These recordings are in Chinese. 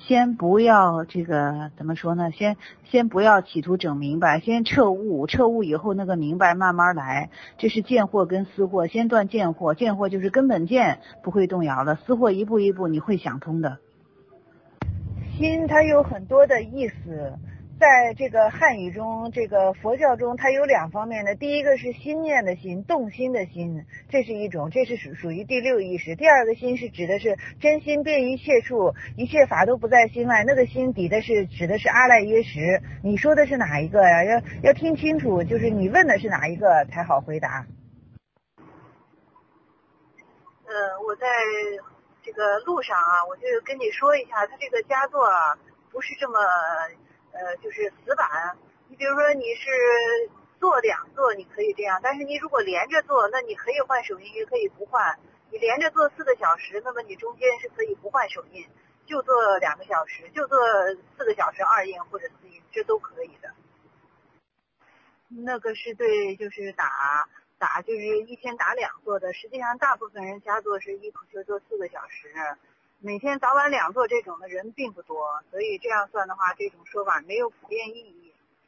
先不要这个怎么说呢？先不要企图整明白，先彻悟，彻悟以后那个明白慢慢来。这是见惑跟思惑，先断见惑，见惑就是根本见不会动摇的，思惑一步一步你会想通的。心它有很多的意思，在这个汉语中，这个佛教中，它有两方面的。第一个是心念的心，动心的心，这是一种，这是属于第六意识。第二个心是指的是真心遍一切处，一切法都不在心外，那个心指的是阿赖耶识。你说的是哪一个呀？要听清楚，就是你问的是哪一个才好回答。 我在这个路上啊，我就跟你说一下，他这个佳作啊，不是这么就是死板。你比如说你是做两做，你可以这样，但是你如果连着做，那你可以换手印，也可以不换。你连着做4个小时，那么你中间是可以不换手印，就做2个小时，就做4个小时2印或者4印，这都可以的。那个是对，就是打就是一天打2坐的，实际上大部分人佳作是一口气做4个小时，每天早晚2坐这种的人并不多，所以这样算的话，这种说法没有普遍意义。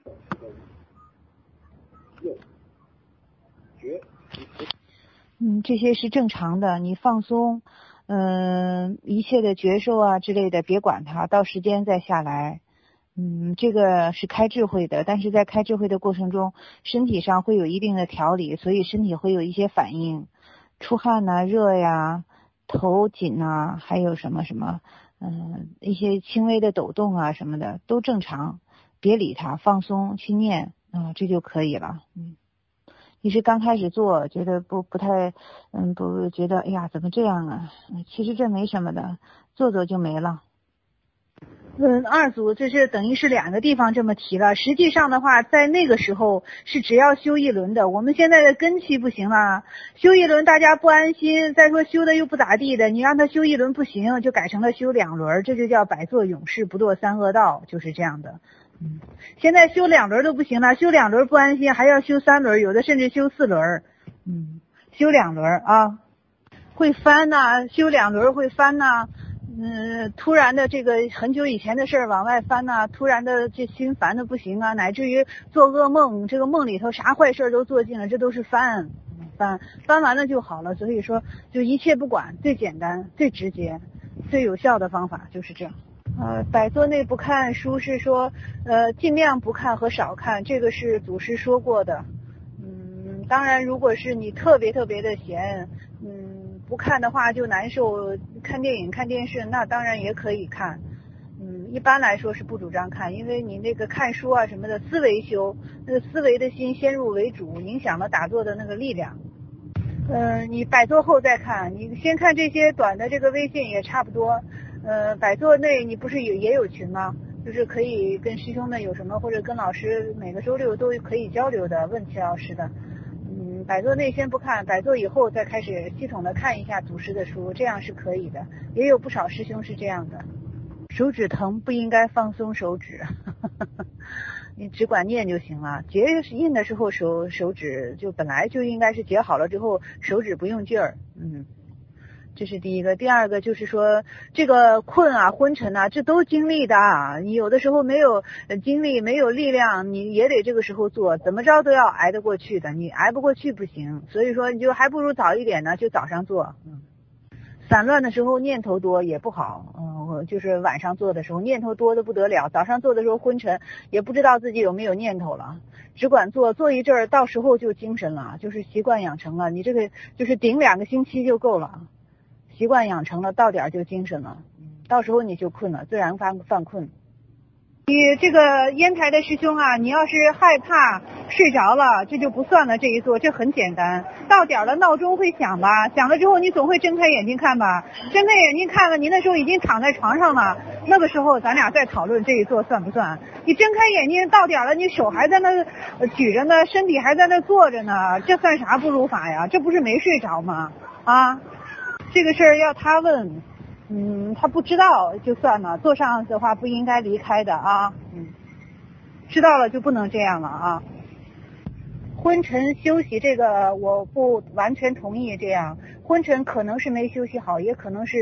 这些是正常的，你放松，一切的觉受啊之类的，别管它，到时间再下来。这个是开智慧的，但是在开智慧的过程中，身体上会有一定的调理，所以身体会有一些反应，出汗呐、热呀、头紧呐，还有什么一些轻微的抖动啊什么的都正常，别理它，放松去念这就可以了。你是刚开始做，觉得不太不觉得哎呀怎么这样啊？其实这没什么的，做做就没了。二组这是等于是2个地方这么提了，实际上的话在那个时候是只要修1轮的，我们现在的根气不行了，修1轮大家不安心，再说修的又不咋地的，你让他修1轮不行，就改成了修2轮，这就叫百作勇士不堕3恶道，就是这样的。现在修2轮都不行了，修2轮不安心，还要修3轮，有的甚至修4轮。修2轮啊，会翻呐，修2轮会翻呐。突然的这个很久以前的事儿往外翻呐，突然的这心烦的不行啊，乃至于做噩梦，这个梦里头啥坏事都做尽了，这都是翻完了就好了。所以说就一切不管，最简单最直接最有效的方法就是这样。百作内不看书是说尽量不看和少看，这个是祖师说过的。当然如果是你特别特别的闲，不看的话就难受，看电影看电视那当然也可以看。一般来说是不主张看，因为你那个看书啊什么的思维修，那个思维的心先入为主，影响了打坐的那个力量。你百坐后再看，你先看这些短的这个微信也差不多。百坐内你不是也有群吗？就是可以跟师兄们有什么，或者跟老师每个周6都可以交流的，问齐老师的。百座内先不看，百座以后再开始系统的看一下祖师的书，这样是可以的。也有不少师兄是这样的。手指疼不应该放松手指，你只管念就行了。结印的时候手指就本来就应该是结好了之后手指不用劲儿。这是第一个。第二个就是说这个困啊昏沉啊这都经历的，你有的时候没有精力没有力量，你也得这个时候做，怎么着都要挨得过去的，你挨不过去不行。所以说你就还不如早一点呢，就早上做。散乱的时候念头多也不好，就是晚上做的时候念头多的不得了，早上做的时候昏沉，也不知道自己有没有念头了，只管做一阵儿，到时候就精神了，就是习惯养成了，你这个就是顶2个星期就够了。习惯养成了，到点就精神了，到时候你就困了，自然犯困。你这个烟台的师兄啊，你要是害怕睡着了，这就不算了，这一做这很简单。到点了闹钟会响吧，响了之后你总会睁开眼睛看吧，睁开眼睛看了，你那时候已经躺在床上了，那个时候咱俩再讨论这一做算不算。你睁开眼睛到点了，你手还在那举着呢，身体还在那坐着呢，这算啥不如法呀？这不是没睡着吗？这个事儿要他问，他不知道就算了，坐上的话不应该离开的啊，知道了就不能这样了啊。昏沉休息这个我不完全同意这样，昏沉可能是没休息好，也可能是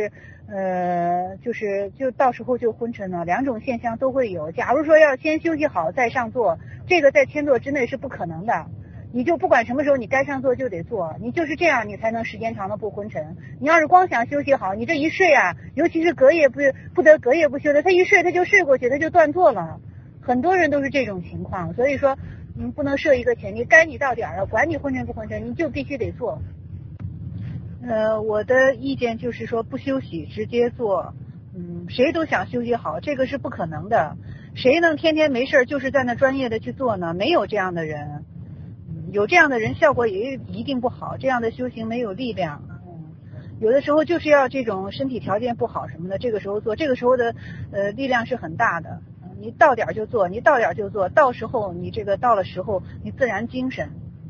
就到时候就昏沉了，两种现象都会有。假如说要先休息好再上座，这个在天座之内是不可能的。你就不管什么时候你该上座就得坐，你就是这样你才能时间长的不昏沉。你要是光想休息好，你这一睡啊，尤其是隔夜不得隔夜不休的，他一睡他就睡过去，他就断座了。很多人都是这种情况，所以说不能设一个前提，该你到点了，管你昏沉不昏沉，你就必须得坐。我的意见就是说不休息直接做，谁都想休息好，这个是不可能的。谁能天天没事就是在那专业的去做呢？没有这样的人，有这样的人效果也一定不好，这样的修行没有力量。有的时候就是要这种身体条件不好什么的，这个时候做，这个时候的力量是很大的。你到点就做，你到点就做，到时候你这个到了时候你自然精神。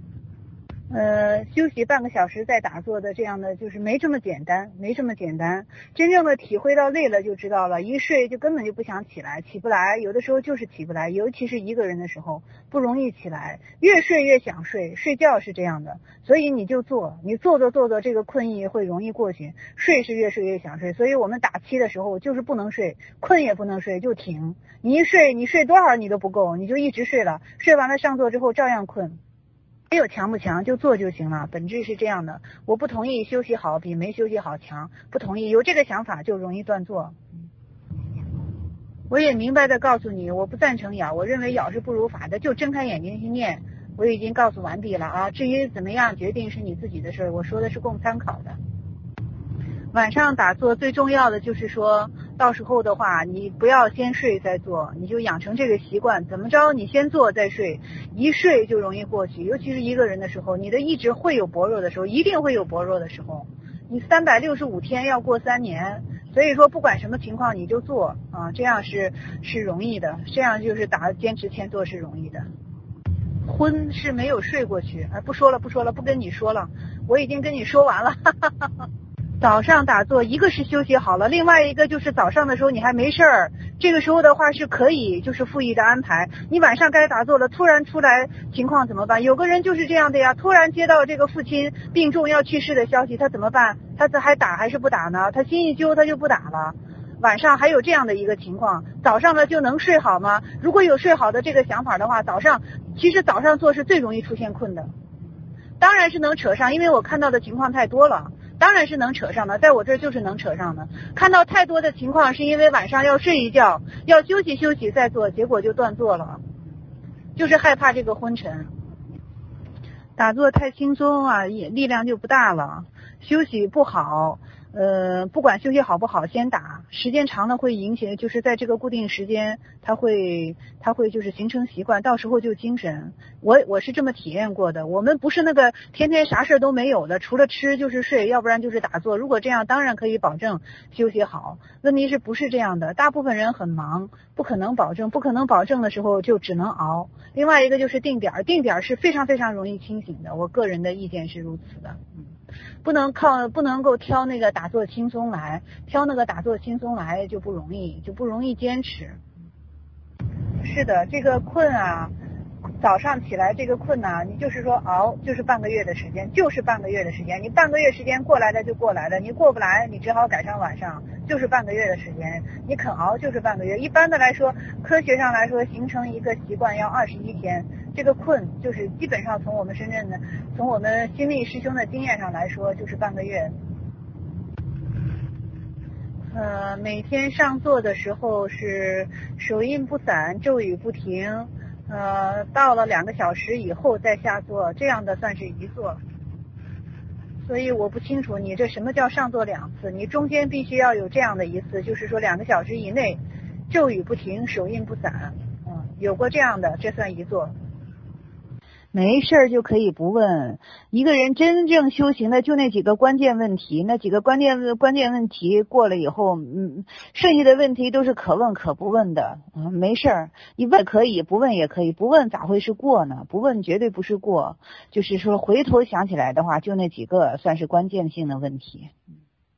休息半个小时再打坐的这样的就是没这么简单，没这么简单。真正的体会到累了就知道了，一睡就根本就不想起来，起不来，有的时候就是起不来，尤其是一个人的时候不容易起来，越睡越想睡，睡觉是这样的，所以你就做，你做这个困意会容易过去，睡是越睡越想睡，所以我们打七的时候就是不能睡，困也不能睡，就停，你一睡你睡多少你都不够，你就一直睡了，睡完了上座之后照样困。没有强不强，就做就行了，本质是这样的。我不同意休息好比没休息好强，不同意，有这个想法就容易断座。我也明白的告诉你，我不赞成咬，我认为咬是不如法的，就睁开眼睛去念，我已经告诉完毕了啊。至于怎么样决定是你自己的事，我说的是供参考的。晚上打坐最重要的就是说，到时候的话你不要先睡再做，你就养成这个习惯，怎么着你先做再睡，一睡就容易过去，尤其是一个人的时候，你的意志会有薄弱的时候，一定会有薄弱的时候，你365天要过3年，所以说不管什么情况你就做啊，这样是容易的，这样就是坚持天坐是容易的。昏是没有睡过去，不说了，不跟你说了，我已经跟你说完了。早上打坐，一个是休息好了，另外一个就是早上的时候你还没事儿，这个时候的话是可以就是复议的安排。你晚上该打坐了，突然出来情况怎么办？有个人就是这样的呀，突然接到这个父亲病重要去世的消息，他怎么办？他还打还是不打呢？他心一揪他就不打了。晚上还有这样的一个情况，早上呢就能睡好吗？如果有睡好的这个想法的话，其实早上做是最容易出现困的。当然是能扯上，因为我看到的情况太多了，当然是能扯上的，在我这儿就是能扯上的。看到太多的情况是因为晚上要睡一觉，要休息再做，结果就断坐了，就是害怕这个昏沉。打坐太轻松啊，力量就不大了，休息不好。不管休息好不好，先打，时间长了会引起，就是在这个固定时间，它会就是形成习惯，到时候就精神。我是这么体验过的。我们不是那个天天啥事都没有的，除了吃就是睡，要不然就是打坐。如果这样，当然可以保证休息好。问题是不是这样的？大部分人很忙，不可能保证的时候就只能熬。另外一个就是定点是非常非常容易清醒的，我个人的意见是如此的。不能够挑那个打坐轻松来，挑那个打坐轻松来就不容易坚持。是的，这个困啊，早上起来这个困啊，你就是说熬就是半个月的时间，你半个月时间过来了就过来了，你过不来你只好改成晚上，就是半个月的时间，你肯熬就是半个月。一般的来说，科学上来说形成一个习惯要21天，这个困就是基本上从我们心力师兄的经验上来说就是半个月。每天上座的时候是手印不散，咒语不停，到了2个小时以后再下座，这样的算是一座。所以我不清楚你这什么叫上座2次，你中间必须要有这样的一次，就是说2个小时以内咒语不停，手印不散，有过这样的，这算一座。没事儿就可以不问，一个人真正修行的就那几个关键问题，那几个关键问题过了以后，剩下的问题都是可问可不问的，没事儿，你问可以，不问也可以，不问咋会是过呢？不问绝对不是过，就是说回头想起来的话，就那几个算是关键性的问题。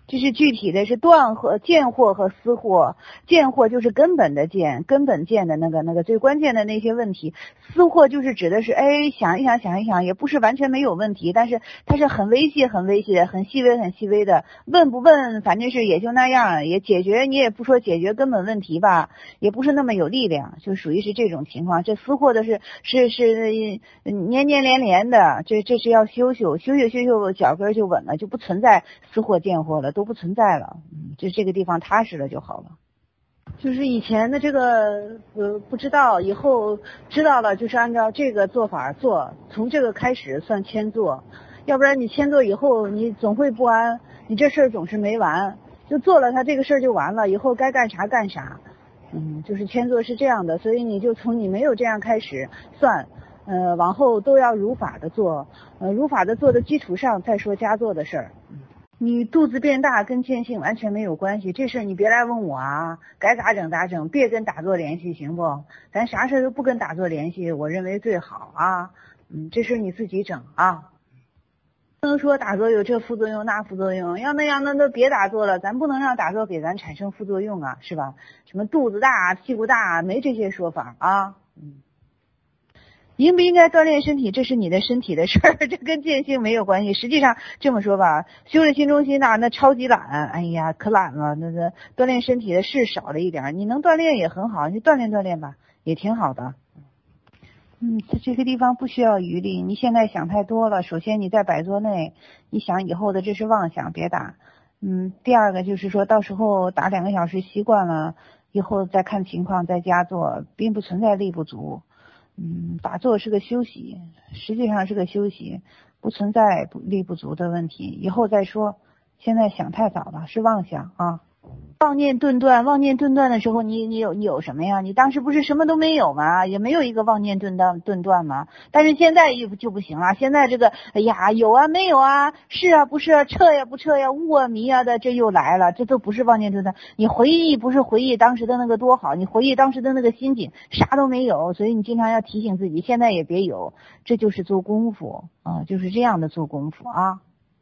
这是具体的是断和见惑和思惑，见惑就是根本的见，根本见的那个最关键的那些问题，思惑就是指的是想一想，也不是完全没有问题，但是它是很微细很细微的，问不问反正是也就那样，也解决你也不说解决根本问题吧，也不是那么有力量，就属于是这种情况。这思惑的是年连的，这是要修脚跟就稳了，就不存在思惑见惑了，都不存在了，就这个地方踏实了就好了。就是以前的这个不知道，以后知道了，就是按照这个做法做，从这个开始算迁做，要不然你迁做以后你总会不安，你这事儿总是没完，就做了它这个事儿就完了，以后该干啥干啥。就是迁做是这样的，所以你就从你没有这样开始算，往后都要如法的做，如法的做的基础上再说加做的事儿。你肚子变大跟见性完全没有关系，这事你别来问我啊，该咋整，别跟打坐联系行不？咱啥事都不跟打坐联系，我认为最好啊。这事你自己整啊。不能说打坐有这副作用那副作用，要那样那都别打坐了，咱不能让打坐给咱产生副作用啊，是吧？什么肚子大屁股大没这些说法啊。应不应该锻炼身体，这是你的身体的事儿，这跟见性没有关系。实际上这么说吧，修了心中心那超级懒，哎呀可懒了，那个锻炼身体的事少了一点，你能锻炼也很好，你锻炼吧，也挺好的。在这个地方不需要余力，你现在想太多了。首先你在摆坐内，你想以后的这是妄想，别打。第二个就是说到时候打2个小时习惯了，以后再看情况再加做，并不存在力不足。打坐是个休息，实际上是个休息，不存在力不足的问题，以后再说，现在想太早了，是妄想啊。妄念顿断的时候，你有什么呀？你当时不是什么都没有吗？也没有一个妄念顿断吗？但是现在就不行了，现在这个有啊没有啊，是啊不是啊，彻呀不彻呀，悟啊迷啊的，这又来了，这都不是妄念顿断。你回忆不是回忆当时的那个多好，你回忆当时的那个心境，啥都没有，所以你经常要提醒自己，现在也别有，这就是做功夫啊，就是这样的做功夫啊。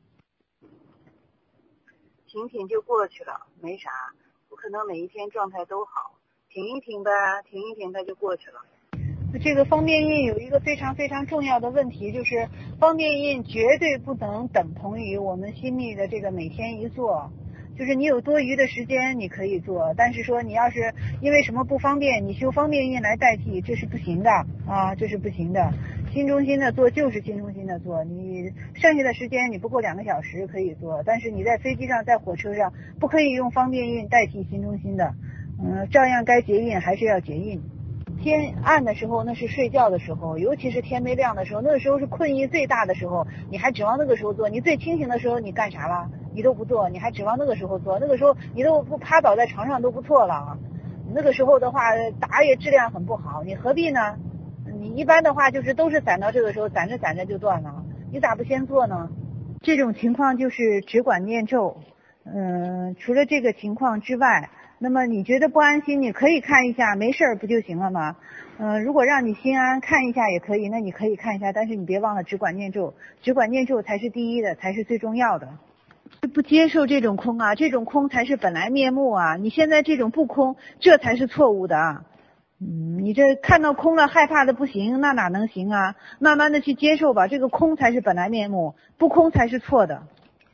挺就过去了，没啥，不可能每一天状态都好，挺一挺它就过去了。 这个方便印有一个非常非常重要的问题，就是方便印绝对不能等同于我们心密的这个每天一做，就是你有多余的时间你可以做，但是说你要是因为什么不方便，你修方便印来代替，这是不行的啊，这是不行的。心中心的做就是心中心的做，你剩下的时间你不够2个小时可以做，但是你在飞机上在火车上不可以用方便印代替心中心的，照样该结印还是要结印。天暗的时候那是睡觉的时候，尤其是天没亮的时候，那个时候是困意最大的时候，你还指望那个时候做？你最清醒的时候你干啥了？你都不做，你还指望那个时候做？那个时候你都不趴倒在床上都不错了，那个时候的话打也质量很不好，你何必呢？你一般的话就是都是攒到这个时候，攒着就断了，你咋不先做呢？这种情况就是只管念咒。除了这个情况之外，那么你觉得不安心，你可以看一下，没事儿不就行了吗？如果让你心安，看一下也可以，那你可以看一下，但是你别忘了只管念咒，只管念咒才是第一的，才是最重要的。不接受这种空啊，这种空才是本来面目啊，你现在这种不空，这才是错误的啊。你这看到空了害怕的不行，那哪能行啊？慢慢的去接受吧，这个空才是本来面目，不空才是错的。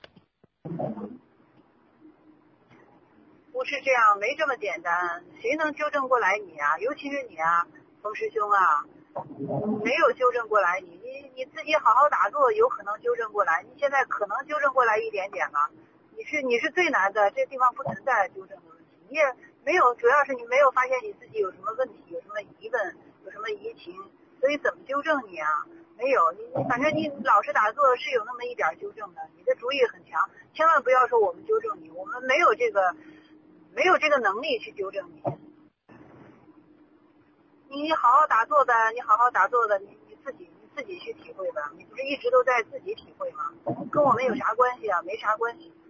不是这样，没这么简单，谁能纠正过来你啊？尤其是你啊，冯师兄啊，没有纠正过来你自己好好打坐，有可能纠正过来，你现在可能纠正过来一点点了，你是最难的，这地方不存在纠正的问题，你也没有，主要是你没有发现你自己有什么问题，有什么疑问，有什么疑情，所以怎么纠正你啊？没有，你反正你老实打坐是有那么一点纠正的，你的主意很强，千万不要说我们纠正你，我们没有这个能力去纠正你。你好好打坐的，你自己去体会吧，你不是一直都在自己体会吗？跟我们有啥关系啊？没啥关系。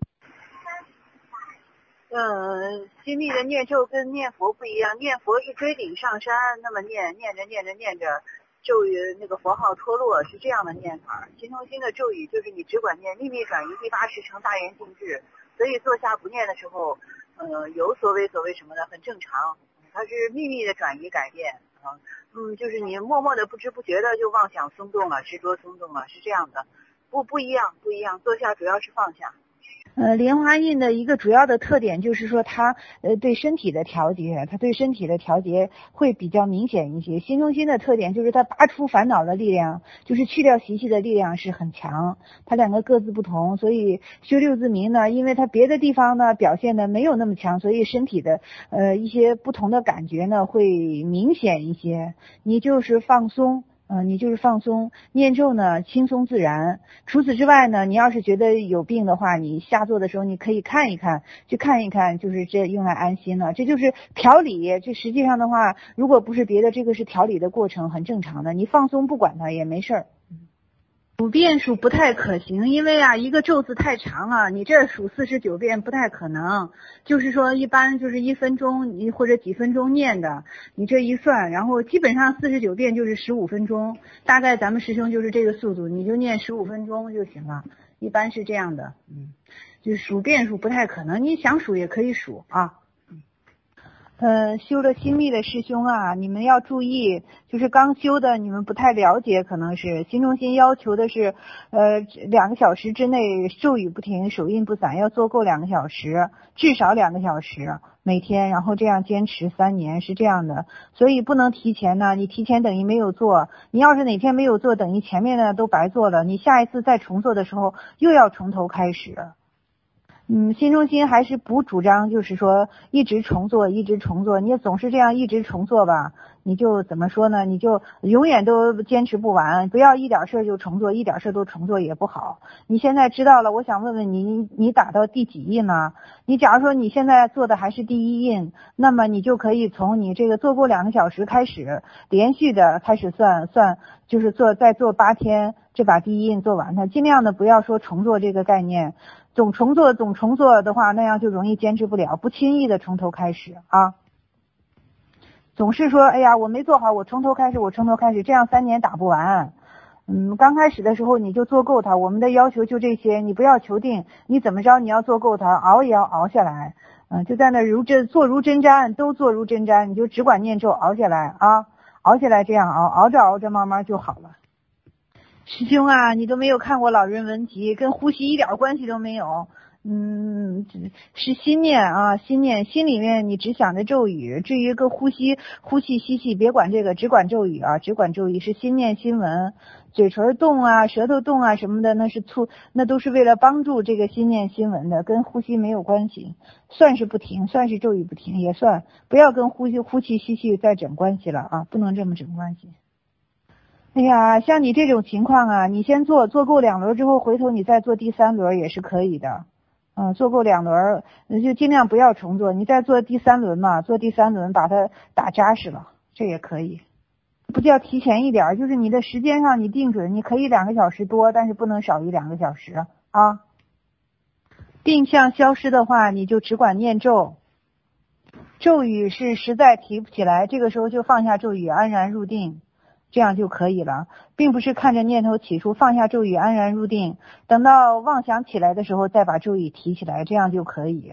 心密的念咒跟念佛不一样，念佛是追顶上山，那么念着咒语那个佛号脱落是这样的念法。心中心的咒语就是你只管念秘密转移第8识成大圆净智， 所以坐下不念的时候，有所谓什么的很正常，它是秘密的转移改变啊，就是你默默的不知不觉的就妄想松动了，执着松动了，是这样的，不一样，坐下主要是放下。 莲花印的一个主要的特点就是说它对身体的调节，它对身体的调节会比较明显一些。心中心的特点就是它拔除烦恼的力量，就是去掉习气的力量是很强。它两个各自不同，所以修六字明呢，因为它别的地方呢表现的没有那么强，所以身体的一些不同的感觉呢会明显一些。你就是放松。你就是放松，念咒呢轻松自然。除此之外呢，你要是觉得有病的话，你下坐的时候你可以看一看，去看一看，就是这用来安心了。这就是调理。这实际上的话，如果不是别的，这个是调理的过程，很正常的。你放松不管它也没事儿。数遍数不太可行，因为一个咒字太长了，你这数49遍不太可能。就是说一般就是1分钟或者几分钟念的，你这一算，然后基本上49遍就是15分钟，大概咱们师兄就是这个速度，你就念15分钟就行了，一般是这样的。就是数遍数不太可能，你想数也可以数啊。修了心密的师兄啊，你们要注意，就是刚修的你们不太了解，可能是心中心要求的是2个小时之内咒语不停，手印不散，要做够2个小时，至少2个小时每天，然后这样坚持3年，是这样的。所以不能提前呢，你提前等于没有做，你要是哪天没有做，等于前面的都白做了，你下一次再重做的时候又要从头开始。心中心还是不主张就是说一直重做，你也总是这样一直重做吧，你就怎么说呢，你就永远都坚持不完，不要一点事就重做，一点事都重做也不好。你现在知道了，我想问问你，你打到第几印呢？你假如说你现在做的还是第1印，那么你就可以从你这个做够2个小时开始，连续的开始算，就是再做8天，这把第1印做完它，尽量的不要说重做这个概念。总重做的话，那样就容易坚持不了，不轻易的从头开始啊。总是说，哎呀，我没做好，我从头开始，这样3年打不完。刚开始的时候你就做够它，我们的要求就这些，你不要求定，你怎么着你要做够它，熬也要熬下来。就在那坐如针毡，都坐如针毡，你就只管念咒熬下来啊，熬下来，这样熬着慢慢就好了。师兄啊，你都没有看过老人文集，跟呼吸一点关系都没有。是心念啊，心里面你只想着咒语，至于个呼气吸气别管这个，只管咒语啊，只管咒语，是心念心闻，嘴唇动啊，舌头动啊什么的，那都是为了帮助这个心念心闻的，跟呼吸没有关系。算是不停，算是咒语不停也算，不要跟呼气吸气再整关系了啊，不能这么整关系。哎呀，像你这种情况啊，你先做够2轮之后，回头你再做第3轮也是可以的。做够2轮，就尽量不要重做，你再做第3轮嘛，做第3轮把它打扎实了，这也可以。不叫提前一点，就是你的时间上你定准，你可以2个小时多，但是不能少于2个小时啊。病象消失的话，你就只管念咒，咒语是实在提不起来，这个时候就放下咒语，安然入定。这样就可以了，并不是看着念头起初放下咒语安然入定，等到妄想起来的时候再把咒语提起来，这样就可以。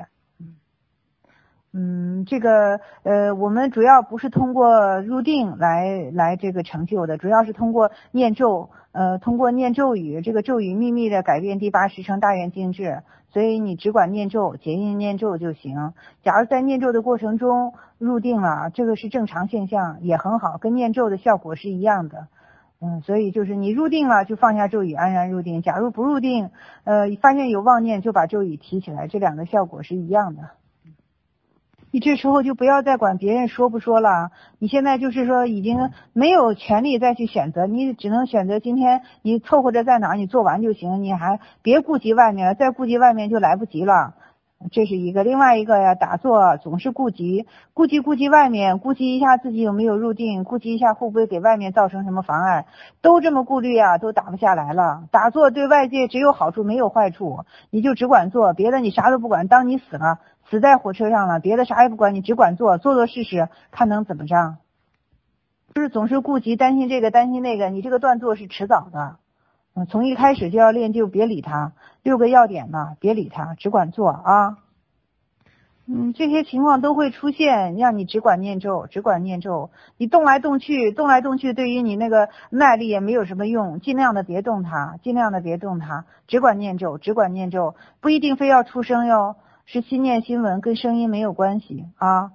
这个我们主要不是通过入定来这个成就的，主要是通过念咒，通过念咒语，这个咒语秘密的改变第8识成大愿净智，所以你只管念咒，结印念咒就行。假如在念咒的过程中入定了，这个是正常现象，也很好，跟念咒的效果是一样的。所以就是你入定了就放下咒语安然入定，假如不入定，发现有妄念就把咒语提起来，这2个效果是一样的。你这时候就不要再管别人说不说了，你现在就是说已经没有权利再去选择，你只能选择今天你凑合着在哪儿你做完就行，你还别顾及外面了，再顾及外面就来不及了。这是一个。另外一个呀，打坐总是顾及外面，顾及一下自己有没有入定，顾及一下会不会给外面造成什么妨碍，都这么顾虑啊，都打不下来了。打坐对外界只有好处没有坏处，你就只管做，别的你啥都不管，当你死在火车上了，别的啥也不管，你只管做试试，看能怎么着。就是总是顾及担心这个担心那个，你这个断坐是迟早的。 从一开始就要练就别理它，6个要点呢，别理它，只管做啊。这些情况都会出现，让你只管念咒，只管念咒。你动来动去，动来动去，对于你那个耐力也没有什么用，尽量的别动它，尽量的别动它，只管念咒，只管念咒，不一定非要出声哟，是心念心闻，跟声音没有关系啊。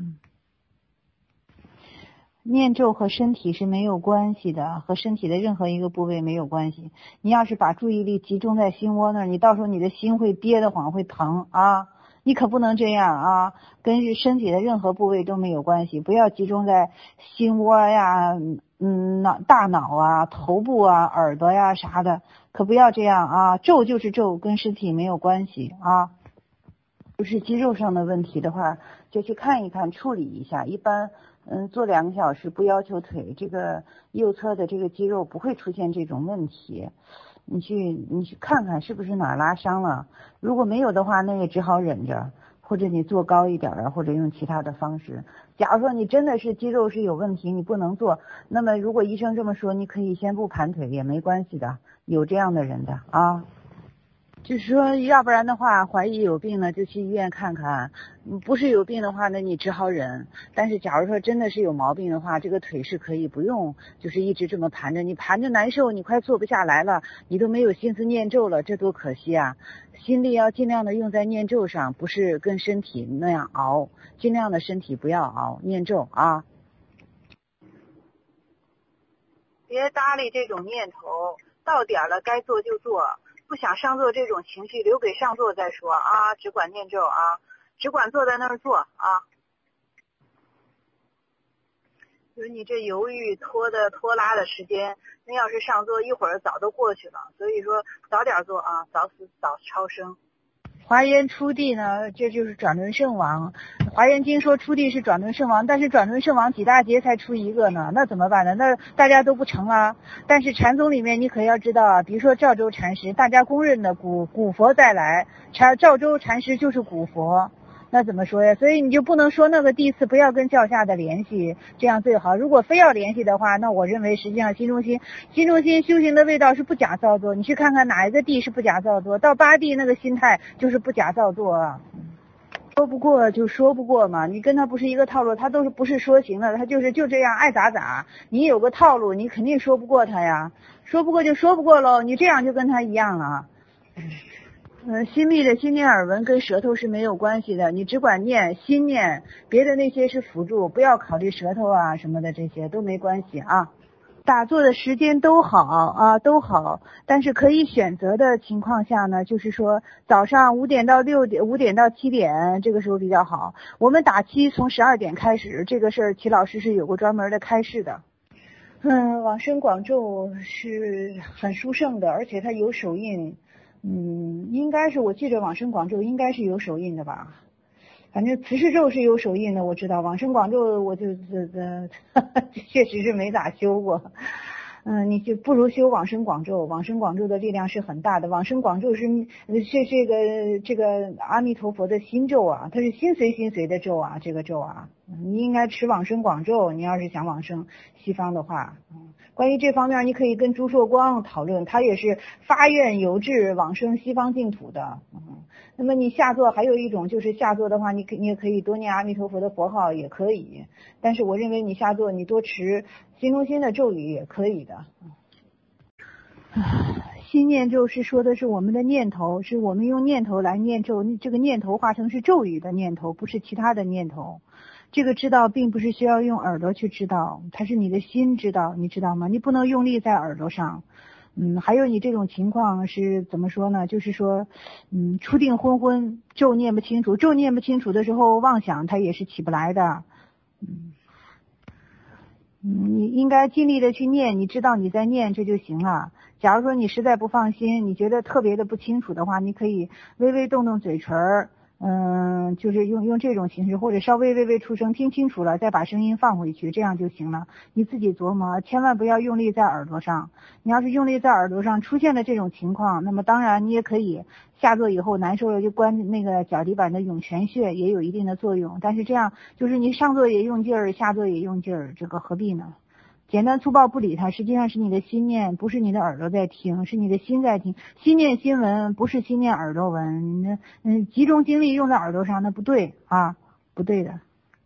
念咒和身体是没有关系的，和身体的任何一个部位没有关系。你要是把注意力集中在心窝那儿，你到时候你的心会憋得慌，会疼啊。你可不能这样啊，跟身体的任何部位都没有关系，不要集中在心窝呀、大脑啊、头部啊、耳朵呀啥的，可不要这样啊。咒就是咒，跟身体没有关系啊。不是肌肉上的问题的话，就去看一看，处理一下。一般做2个小时，不要求腿这个右侧的这个肌肉不会出现这种问题。你去看看是不是哪儿拉伤了，如果没有的话，那也只好忍着，或者你做高一点啊，或者用其他的方式。假如说你真的是肌肉是有问题，你不能做，那么如果医生这么说，你可以先不盘腿也没关系的，有这样的人的啊。就是说，要不然的话，怀疑有病呢，就去医院看看。不是有病的话，那你只好忍。但是，假如说真的是有毛病的话，这个腿是可以不用，就是一直这么盘着。你盘着难受，你快坐不下来了，你都没有心思念咒了，这多可惜啊！心力要尽量的用在念咒上，不是跟身体那样熬，尽量的身体不要熬，念咒啊。 别搭理这种念头，到点了该做就做。不想上座这种情绪留给上座再说啊，只管念咒啊，只管坐在那儿做啊。就是你这犹豫拖拉的时间，那要是上座一会儿早都过去了，所以说早点做啊，早死早超生。 华严出地呢，这就是转轮圣王。华严经说出地是转轮圣王，但是转轮圣王几大劫才出一个呢？那怎么办呢？那大家都不成啊。但是禅宗里面你可要知道啊，比如说赵州禅师，大家公认的古佛再来，赵州禅师就是古佛。那怎么说呀？所以你就不能说那个地次不要跟教下的联系，这样最好。如果非要联系的话，那我认为实际上心中心修行的味道是不假造作。你去看看哪一个地是不假造作，到八地那个心态就是不假造作啊。说不过就说不过嘛，你跟他不是一个套路，他都是不是说行的，他就这样爱咋咋。你有个套路，你肯定说不过他呀，说不过就说不过喽，你这样就跟他一样了。心力的心念耳闻跟舌头是没有关系的，你只管念心念，别的那些是辅助，不要考虑舌头啊什么的，这些都没关系啊。打坐的时间都好啊，都好，但是可以选择的情况下呢，就是说早上5点到6点，5点到7点，这个时候比较好。我们打七从12点开始，这个事儿齐老师是有过专门的开示的。往生广咒是很殊胜的，而且它有手印。应该是我记得往生广咒应该是有手印的吧，反正慈氏咒是有手印的，我知道。往生广咒我就确实是没咋修过。你就不如修往生广咒，往生广咒的力量是很大的。往生广咒是这个阿弥陀佛的心咒啊，它是心随的咒啊，这个咒啊，你应该持往生广咒。你要是想往生西方的话，关于这方面你可以跟朱硕光讨论，他也是发愿有志往生西方净土的。那么你下座还有一种就是下座的话，你也可以多念阿弥陀佛的佛号也可以，但是我认为你下座你多持心中心的咒语也可以的。心念咒是说的是我们的念头，是我们用念头来念咒，这个念头化成是咒语的念头，不是其他的念头。这个知道并不是需要用耳朵去知道，它是你的心知道，你知道吗？你不能用力在耳朵上。还有你这种情况是怎么说呢？就是说，初定昏，咒念不清楚，咒念不清楚的时候，妄想它也是起不来的。你应该尽力的去念，你知道你在念这就行了。假如说你实在不放心，你觉得特别的不清楚的话，你可以微微动动嘴唇儿，就是用这种形式，或者稍微微出声，听清楚了再把声音放回去，这样就行了。你自己琢磨，千万不要用力在耳朵上。你要是用力在耳朵上出现了这种情况，那么当然你也可以下座以后难受了就关那个脚底板的涌泉穴，也有一定的作用。但是这样就是你上座也用劲儿，下座也用劲儿，这个何必呢？ 简单粗暴不理它，实际上是你的心念，不是你的耳朵在听，是你的心在听。心念心闻，不是心念耳朵闻。集中精力用在耳朵上，那不对啊，不对的。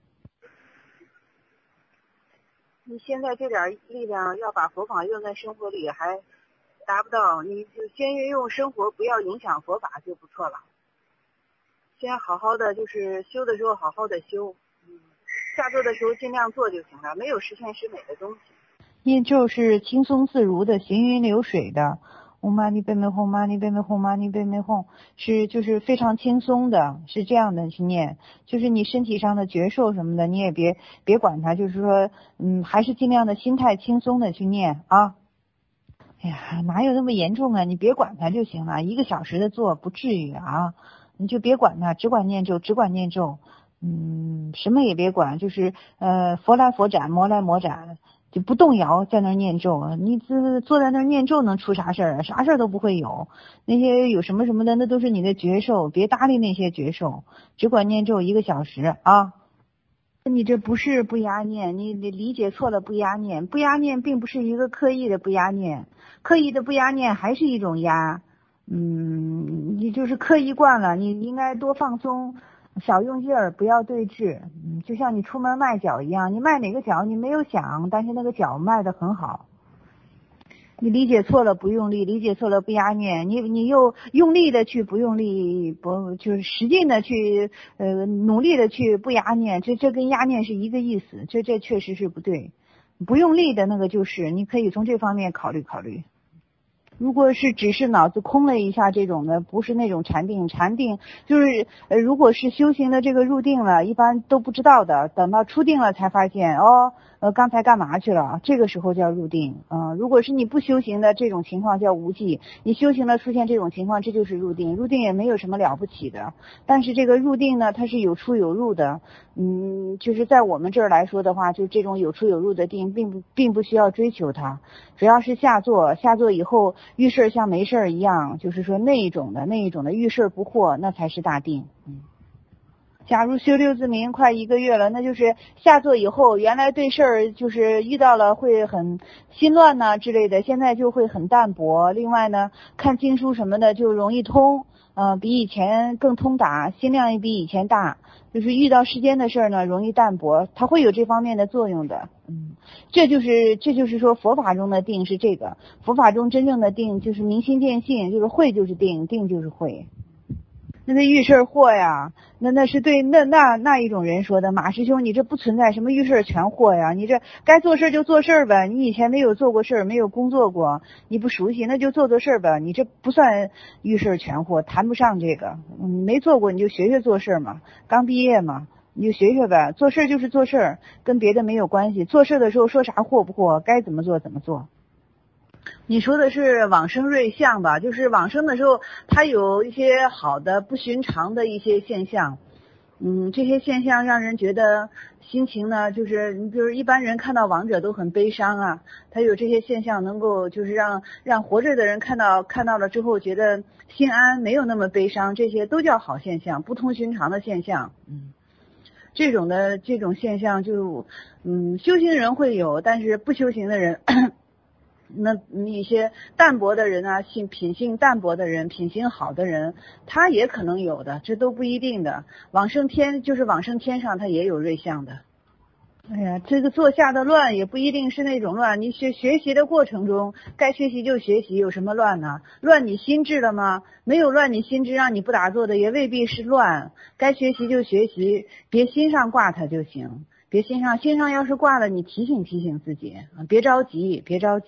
你现在这点力量要把佛法用在生活里还达不到，你就先运用生活，不要影响佛法就不错了。先好好的，就是修的时候好好的修，下座的时候尽量做就行了，没有十全十美的东西。 念咒是轻松自如的，行云流水的。嗡嘛呢呗咪吽，嘛呢呗咪吽，嘛呢呗咪吽，是就是非常轻松的，是这样的去念。就是你身体上的觉受什么的，你也别管它，就是说，还是尽量的心态轻松的去念啊。哎呀，哪有那么严重啊？你别管它就行了，1个小时的做不至于啊，你就别管它，只管念咒，只管念咒。什么也别管，就是佛来佛斩，魔来魔斩，就不动摇，在那儿念咒。你坐在那儿念咒能出啥事儿啊？啥事儿都不会有。那些有什么什么的，那都是你的觉受，别搭理那些觉受，只管念咒1个小时啊。你这不是不压念，你理解错了。不压念，不压念并不是一个刻意的不压念，刻意的不压念还是一种压。你就是刻意惯了，你应该多放松，少用劲儿，不要对峙。就像你出门迈脚一样，你迈哪个脚你没有想，但是那个脚迈得很好。你理解错了不用力，理解错了不压念，你又用力的去不用力，不就是使劲的去努力的去不压念，这跟压念是一个意思，这确实是不对。不用力的那个就是你可以从这方面考虑考虑。如果是只是脑子空了一下这种的，不是那种禅定就是如果是修行的这个入定了，一般都不知道的，等到出定了才发现刚才干嘛去了，这个时候叫入定。如果是你不修行的这种情况叫无记，你修行了出现这种情况，这就是入定。入定也没有什么了不起的，但是这个入定呢，它是有出有入的。就是在我们这儿来说的话，就这种有出有入的定并不需要追求它，主要是下座以后遇事像没事一样，就是说那一种的遇事不惑，那才是大定。假如修六字明快1个月了，那就是下座以后，原来对事儿就是遇到了会很心乱呐之类的，现在就会很淡泊。另外呢，看经书什么的就容易通，比以前更通达，心量也比以前大。就是遇到世间的事儿呢，容易淡泊，它会有这方面的作用的。这就是说佛法中的定是这个，佛法中真正的定就是明心见性，就是慧就是定，定就是慧。那遇事惑呀，那是对那一种人说的。马师兄，你这不存在什么遇事全惑呀，你这该做事就做事呗。你以前没有做过事，没有工作过，你不熟悉，那就做事呗。你这不算遇事全惑，谈不上这个。没做过你就学做事嘛，刚毕业嘛，你就学呗。做事就是做事，跟别的没有关系。做事的时候说啥惑不惑，该怎么做怎么做。你说的是往生瑞相吧？就是往生的时候，它有一些好的不寻常的一些现象。这些现象让人觉得心情呢，就是你比如一般人看到亡者都很悲伤啊，他有这些现象能够就是让活着的人看到了之后觉得心安，没有那么悲伤，这些都叫好现象，不同寻常的现象。这种现象就修行人会有，但是不修行的人那一些淡泊的人啊，品性淡泊的人，品行好的人，他也可能有的，这都不一定的。往生天上他也有瑞相的。哎呀，这个坐下的乱也不一定是那种乱，你学习的过程中该学习就学习，有什么乱呢？乱你心智了吗？没有乱你心智，让你不打坐的也未必是乱。该学习就学习，别心上挂它就行。别心上要是挂了，你提醒自己，别着急。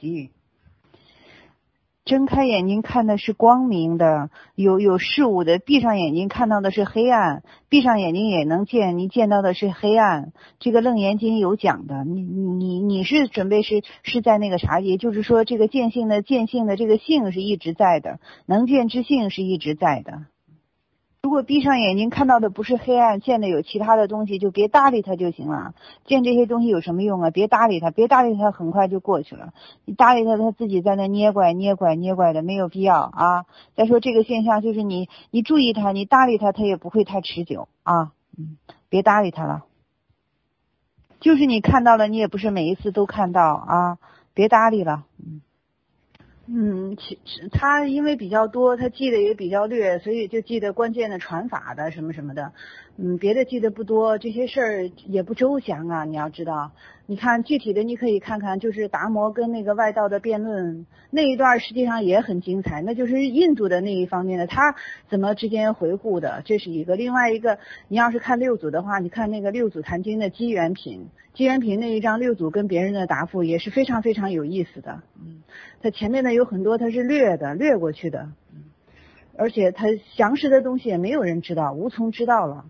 睁开眼睛看的是光明的，有事物的；闭上眼睛看到的是黑暗，闭上眼睛也能见，你见到的是黑暗。这个楞严经有讲的，你是准备是在那个啥，也就是说这个见性的这个性是一直在的，能见之性是一直在的。如果闭上眼睛看到的不是黑暗，见的有其他的东西，就别搭理它就行了。见这些东西有什么用啊？别搭理它，很快就过去了。你搭理它，它自己在那捏拐的，没有必要啊。再说这个现象，就是你注意它，你搭理它，它也不会太持久啊。别搭理它了。 就是你看到了，你也不是每一次都看到啊，别搭理了。其实他因为比较多，他记得也比较略，所以就记得关键的传法的什么什么的，别的记得不多，这些事儿也不周详啊，你要知道。你看具体的，你可以看看，就是达摩跟那个外道的辩论那一段，实际上也很精彩，那就是印度的那一方面的，他怎么之间回顾的，这是一个。另外一个，你要是看六祖的话，你看那个六祖坛经的机缘品那一章，六祖跟别人的答复也是非常非常有意思的。他前面的有很多他是略过去的，而且他详实的东西也没有人知道，无从知道了。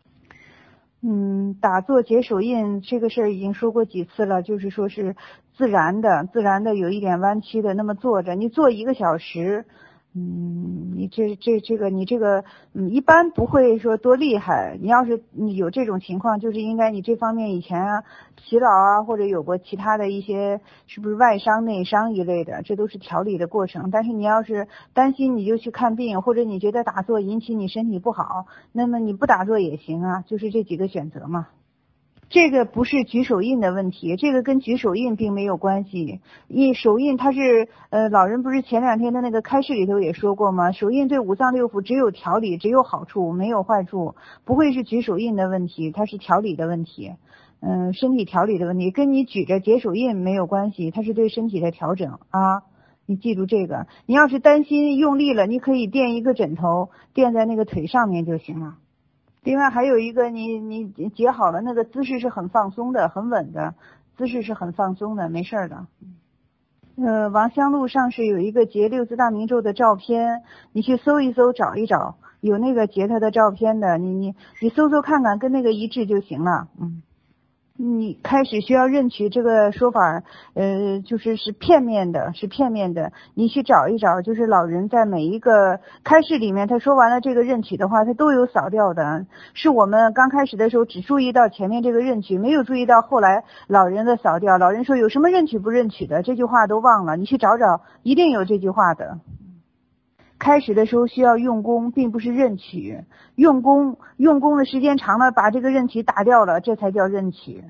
打坐结手印这个事儿已经说过几次了，就是说是自然的有一点弯曲的，那么坐着，你坐1个小时，你这个一般不会说多厉害。你要是你有这种情况，就是应该你这方面以前疲劳或者有过其他的一些是不是外伤内伤一类的，这都是调理的过程。但是你要是担心，你就去看病，或者你觉得打坐引起你身体不好，那么你不打坐也行啊，就是这几个选择嘛。这个不是举手印的问题，这个跟举手印并没有关系。手印它是老人不是前2天的那个开示里头也说过吗？手印对五脏六腑只有调理，只有好处，没有坏处，不会是举手印的问题，它是调理的问题。身体调理的问题跟你举着结手印没有关系，它是对身体的调整啊。你记住这个，你要是担心用力了，你可以垫一个枕头，垫在那个腿上面就行了。另外还有一个，你结好了，那个姿势是很放松的，很稳的，姿势是很放松的，没事的。王香路上是有一个结6字大明咒的照片，你去搜一搜，找一找，有那个结他的照片的，你搜搜看看，跟那个一致就行了。你开始需要认取这个说法，是片面的，你去找一找，就是老人在每一个开示里面，他说完了这个认取的话，他都有扫掉的，是我们刚开始的时候只注意到前面这个认取，没有注意到后来老人的扫掉。老人说有什么认取不认取的，这句话都忘了，你去找找，一定有这句话的。开始的时候需要用功，并不是认取，用功的时间长了，把这个认取打掉了，这才叫认取，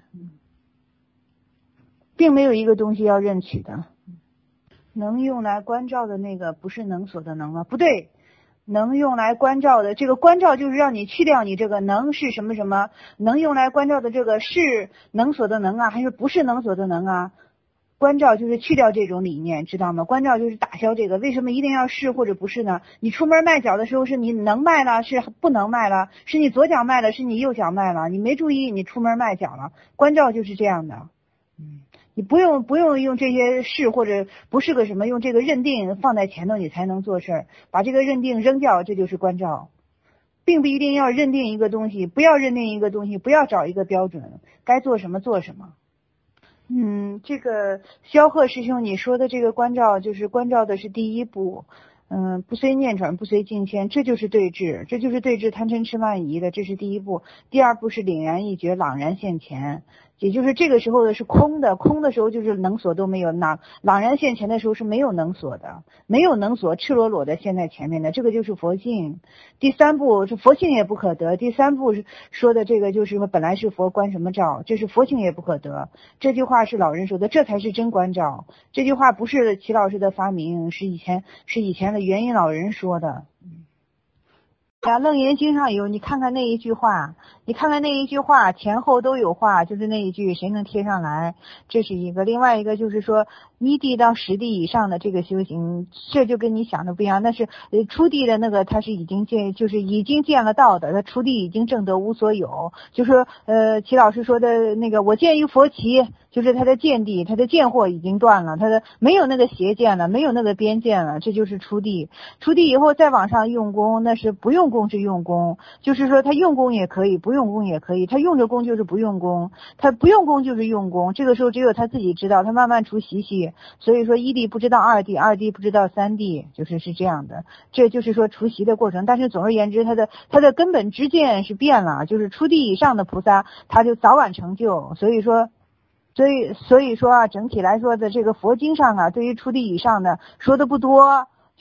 并没有一个东西要认取的。能用来关照的那个不是能所的能吗？不对，能用来关照的这个关照就是让你去掉你这个能是什么什么，能用来关照的这个是能所的能还是不是能所的能关照就是去掉这种理念，知道吗？关照就是打消这个。为什么一定要是或者不是呢？你出门迈脚的时候是你能迈了，是不能迈了，是你左脚迈了，是你右脚迈了，你没注意你出门迈脚了。关照就是这样的。你不用用这些是或者不是个什么，用这个认定放在前头你才能做事儿，把这个认定扔掉，这就是关照。并不一定要认定一个东西，不要认定一个东西，不要找一个标准，该做什么做什么。这个萧贺师兄你说的这个关照，就是关照的是第一步，不随念转，不随境迁，这就是对治，贪嗔痴慢疑的，这是第一步。第二步是凛然一觉，朗然现前，也就是这个时候的是空的时候就是能所都没有，朗然现前的时候是没有能所的，没有能所，赤裸裸的现在前面的，这个就是佛性。第三步是佛性也不可得，第三步是说的这个就是说本来是佛关什么照，这是佛性也不可得，这句话是老人说的，这才是真关照。这句话不是齐老师的发明，是以前的元音老人说的。楞严经上有，你看看那一句话，前后都有话，就是那一句谁能贴上来，这是一个。另外一个就是说1地到10地以上的这个修行，这就跟你想的不一样。那是初地的那个他是已经见了道的，他初地已经证得无所有，就是说齐老师说的那个我见于佛齐，就是他的见地，他的见惑已经断了，他的没有那个邪见了，没有那个边见了，这就是初地。初地以后再往上用功，那是不用功是用功，就是说他用功也可以，不用功也可以，他用着功就是不用功，他不用功就是用功，这个时候只有他自己知道，他慢慢除习气。所以说1地不知道2地，2地不知道3地，是这样的，这就是说除习的过程。但是总而言之，他的根本知见是变了，就是初地以上的菩萨他就早晚成就。所以说整体来说的这个佛经上对于初地以上的说的不多，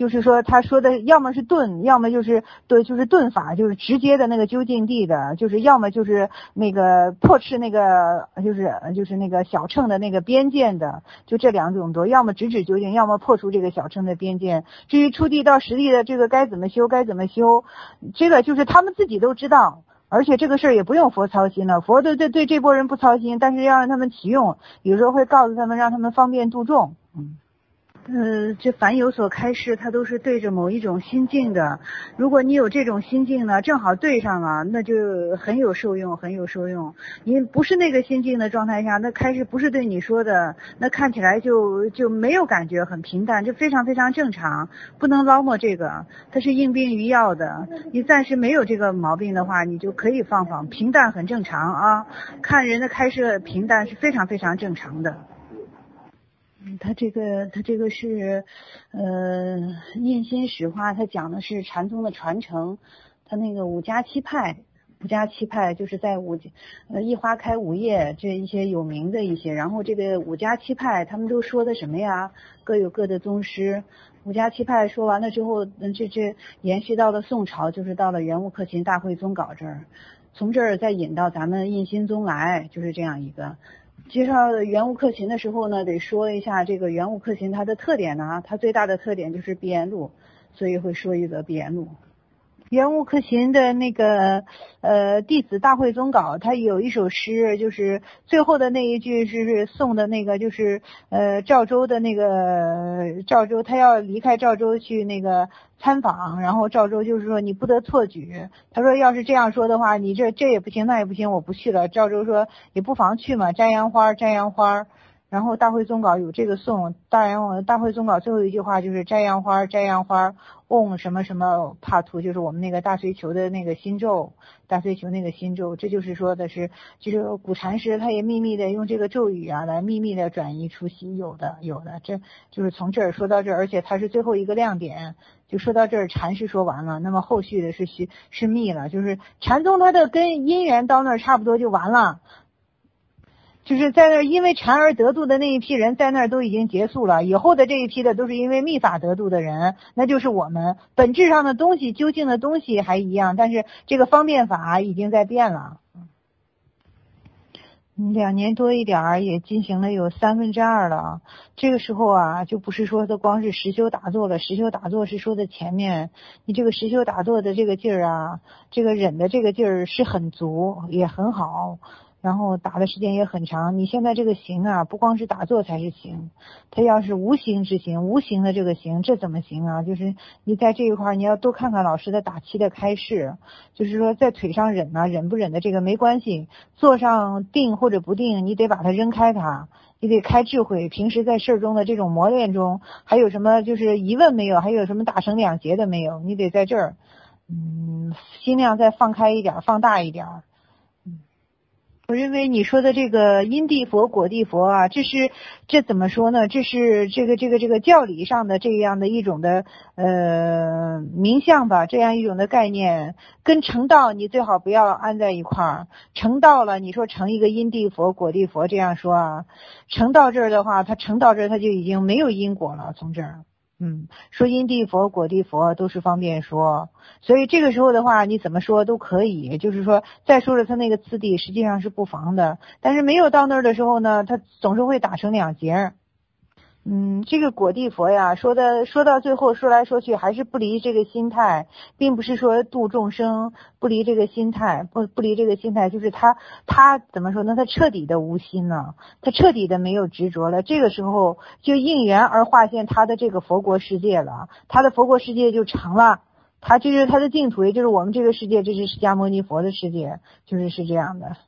就是说他说的要么是顿，要么就是对，就是顿法，就是直接的那个究竟地的，就是要么就是那个破斥那个就是那个小乘的那个边见的，就这两种多，要么直指究竟，要么破除这个小乘的边见。至于初地到实地的这个该怎么修，这个就是他们自己都知道。而且这个事儿也不用佛操心了，佛对这波人不操心，但是要让他们启用，有时候会告诉他们，让他们方便度众。这凡有所开示，它都是对着某一种心境的。如果你有这种心境呢，正好对上了，那就很有受用。你不是那个心境的状态下，那开示不是对你说的，那看起来就没有感觉，很平淡，这非常非常正常，不能捞摸这个，它是应病于药的。你暂时没有这个毛病的话，你就可以放，平淡很正常啊。看人的开示平淡是非常非常正常的。他这个是印心史话，他讲的是禅宗的传承。他那个五家七派就是在一花开五叶这一些有名的一些，然后这个五家七派他们都说的什么呀？各有各的宗师。五家七派说完了之后，这延续到了宋朝，就是到了元悟克勤大会宗稿这儿，从这儿再引到咱们印心宗来，就是这样一个。介绍元悟克勤的时候呢，得说一下这个元悟克勤它的特点呢，它最大的特点就是闭眼录，所以会说一个闭眼录。元悟克勤的那个弟子大会宗稿，他有一首诗，就是最后的那一句是宋的那个，就是赵州的那个赵州，他要离开赵州去那个参访，然后赵州就是说你不得错举，他说要是这样说的话，你这也不行那也不行，我不去了。赵州说也不妨去嘛，瞻阳花。然后大会宗稿有这个颂，大会宗稿最后一句话就是瞻阳花，嗡什么什么帕图，就是我们那个大随求的那个心咒，这就是说的是，就是古禅师他也秘密的用这个咒语啊来秘密的转移出息，有的，这就是从这儿说到这儿，而且它是最后一个亮点，就说到这儿禅师说完了，那么后续的是密了，就是禅宗它的跟因缘到那儿差不多就完了。就是在那儿因为禅而得度的那一批人在那儿都已经结束了，以后的这一批的都是因为密法得度的人，那就是我们本质上的东西，究竟的东西还一样，但是这个方便法已经在变了。2年多一点也进行了有2/3了，这个时候啊，就不是说的光是实修打坐了，实修打坐是说的前面，你这个实修打坐的这个劲儿啊，这个忍的这个劲儿是很足，也很好。然后打的时间也很长，你现在这个行啊，不光是打坐才是行，它要是无形之行，无形的这个行，这怎么行啊？就是你在这一块你要多看看老师的打七的开示，就是说在腿上忍啊，忍不忍的这个没关系，坐上定或者不定，你得把它扔开它，你得开智慧。平时在事中的这种磨练中，还有什么就是疑问没有？还有什么打成两截的没有？你得在这儿，心量再放开一点，放大一点。我认为你说的这个因地佛果地佛啊，这怎么说呢？这是这个教理上的这样的一种的名相吧，这样一种的概念，跟成道你最好不要安在一块儿。成道了，你说成一个因地佛果地佛这样说啊，成到这儿的话，他成到这儿他就已经没有因果了，从这儿。说因地佛果地佛都是方便说，所以这个时候的话你怎么说都可以，就是说再说了他那个次第实际上是不妨的，但是没有到那儿的时候呢，他总是会打成两截。这个果地佛呀，说到最后说来说去还是不离这个心态，并不是说度众生不离这个心态，不离这个心态，就是他怎么说呢？他彻底的无心了，他彻底的没有执着了，这个时候就应缘而化现他的这个佛国世界了，他的佛国世界就成了，他就是他的净土，也就是我们这个世界，这是释迦牟尼佛的世界，是这样的。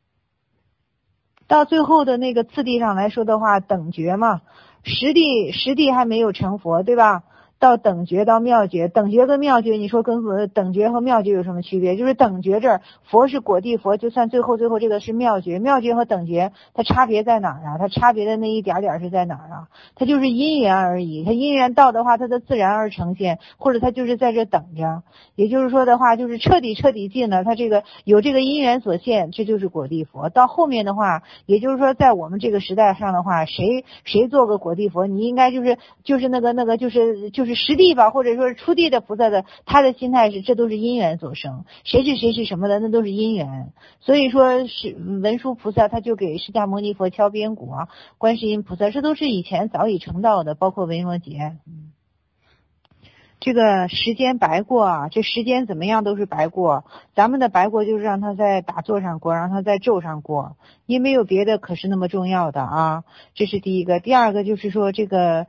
到最后的那个次第上来说的话，等觉嘛。实地还没有成佛，对吧？到等觉到妙觉，等觉跟妙觉，你说跟等觉和妙觉有什么区别？就是等觉这儿，佛是果地佛，就算最后这个是妙觉，妙觉和等觉它差别在哪儿啊？它差别的那一点点是在哪儿啊？它就是因缘而已，它因缘到的话，它的自然而呈现，或者它就是在这等着。也就是说的话，就是彻底进了，它这个有这个因缘所现，这就是果地佛。到后面的话，也就是说在我们这个时代上的话，谁做个果地佛，你应该就是那个就是就是实地吧，或者说是出地的菩萨的，他的心态是这都是因缘所生，谁是谁是什么的，那都是因缘。所以说是文殊菩萨他就给释迦牟尼佛敲边鼓啊，观世音菩萨这都是以前早已成道的，包括维摩诘。这个时间白过啊，这时间怎么样都是白过。咱们的白过就是让他在打坐上过，让他在咒上过，也没有别的可是那么重要的啊。这是第一个。第二个就是说这个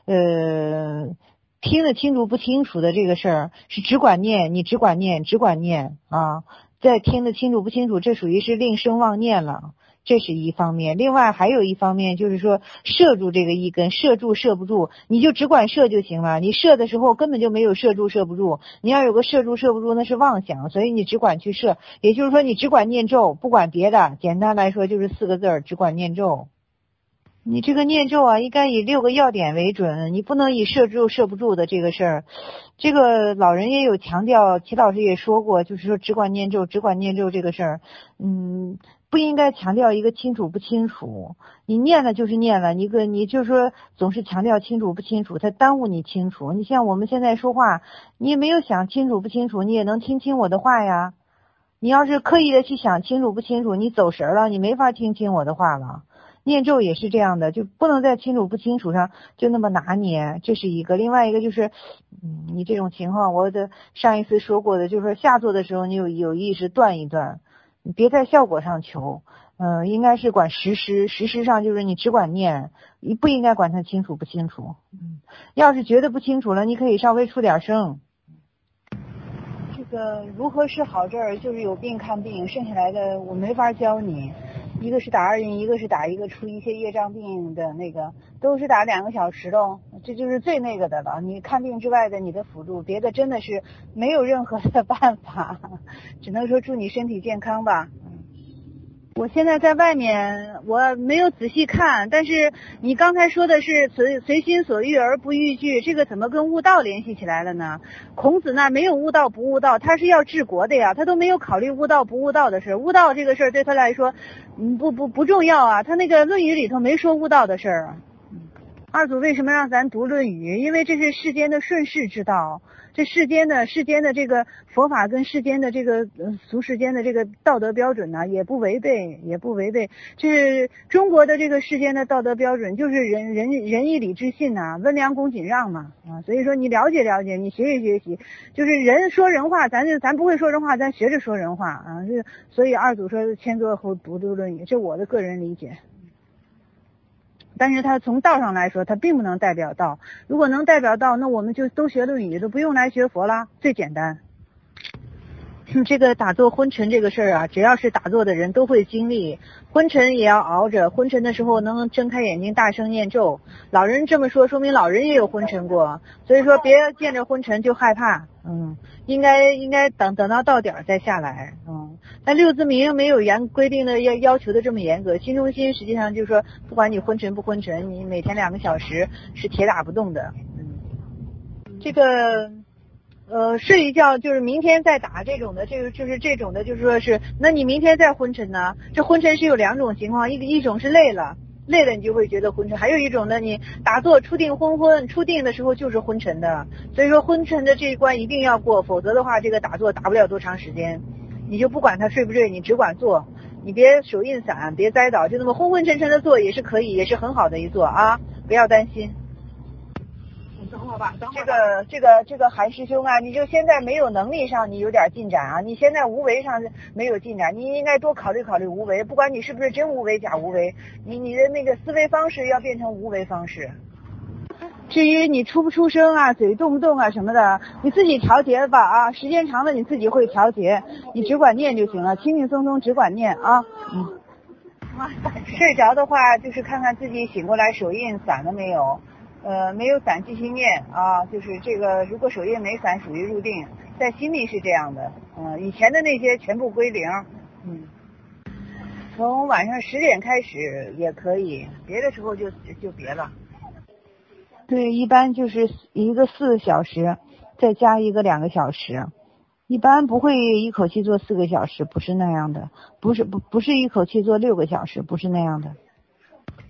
听得清楚不清楚的这个事儿，是只管念，你只管念啊。再听得清楚不清楚，这属于是令生妄念了。这是一方面，另外还有一方面就是说摄住这个一根，摄住摄不住，你就只管摄就行了。你摄的时候根本就没有摄住摄不住，你要有个摄住摄不住那是妄想，所以你只管去摄，也就是说你只管念咒，不管别的。简单来说就是4个字，只管念咒。你这个念咒啊，应该以6个要点为准，你不能以摄住摄不住的这个事儿。这个老人也有强调，齐老师也说过，就是说只管念咒这个事儿，不应该强调一个清楚不清楚。你念了就是念了，你就是说总是强调清楚不清楚，它耽误你清楚。你像我们现在说话，你也没有想清楚不清楚，你也能听清我的话呀。你要是刻意的去想清楚不清楚，你走神了，你没法听清我的话了。念咒也是这样的，就不能在清楚不清楚上就那么拿捏，这是一个。另外一个就是，你这种情况，我的上一次说过的，就是说下座的时候你有意识断一断，你别在效果上求，应该是管实施上就是你只管念，你不应该管它清楚不清楚。要是觉得不清楚了，你可以稍微出点声。这个如何是好这儿就是有病看病，剩下来的我没法教你。一个是打2印，一个是打一个出一些业障病的那个，都是打2个小时喽，这就是最那个的了。你看病之外的你的辅助，别的真的是没有任何的办法，只能说祝你身体健康吧。我现在在外面，我没有仔细看，但是你刚才说的是随心所欲而不逾矩，这个怎么跟悟道联系起来了呢？孔子那没有悟道不悟道，他是要治国的呀，他都没有考虑悟道不悟道的事。悟道这个事儿对他来说，不重要啊，他那个《论语》里头没说悟道的事儿啊。二祖为什么让咱读《论语》？因为这是世间的顺世之道，这世间的这个佛法跟世间的这个俗世间的这个道德标准呢，也不违背。这是中国的这个世间的道德标准，就是仁义礼智信呐，温良恭谨让嘛啊。所以说你了解，你学习，就是人说人话，咱不会说人话，咱学着说人话啊。所以二祖说迁坐后读《论语》，这我的个人理解。但是他从道上来说，他并不能代表道。如果能代表道，那我们就都学论语，都不用来学佛啦，最简单。这个打坐昏沉这个事儿啊，只要是打坐的人都会经历，昏沉也要熬着，昏沉的时候能睁开眼睛大声念咒。老人这么说，说明老人也有昏沉过，所以说别见着昏沉就害怕，应该等到到点再下来，但六字明没有规定的要求的这么严格，心中心实际上就是说，不管你昏沉不昏沉，你每天2个小时是铁打不动的，这个。睡一觉就是明天再打这种的，就是这种的，就是说是，那你明天再昏沉呢？这昏沉是有2种情况，一种是累了你就会觉得昏沉，还有一种呢，你打坐出定出定的时候就是昏沉的，所以说昏沉的这一关一定要过，否则的话这个打坐打不了多长时间，你就不管他睡不睡，你只管做，你别手印散，别栽倒，就那么昏昏沉沉的做也是可以，也是很好的一做啊，不要担心。等会儿吧。这个韩师兄啊，你就现在没有能力上你有点进展啊，你现在无为上没有进展，你应该多考虑无为，不管你是不是真无为假无为，你的那个思维方式要变成无为方式。至于你出不出声啊，嘴动不动啊什么的，你自己调节吧啊，时间长了你自己会调节，你只管念就行了，轻轻松松只管念啊。睡着的话就是看看自己醒过来手印散了没有。没有散继续念啊，就是这个如果手印没散属于入定，在心里是这样的，以前的那些全部归零，从晚上10点开始也可以，别的时候就别了。对，一般就是一个4个小时，再加一个2个小时，一般不会一口气做4个小时，不是那样的，不是一口气做6个小时，不是那样的。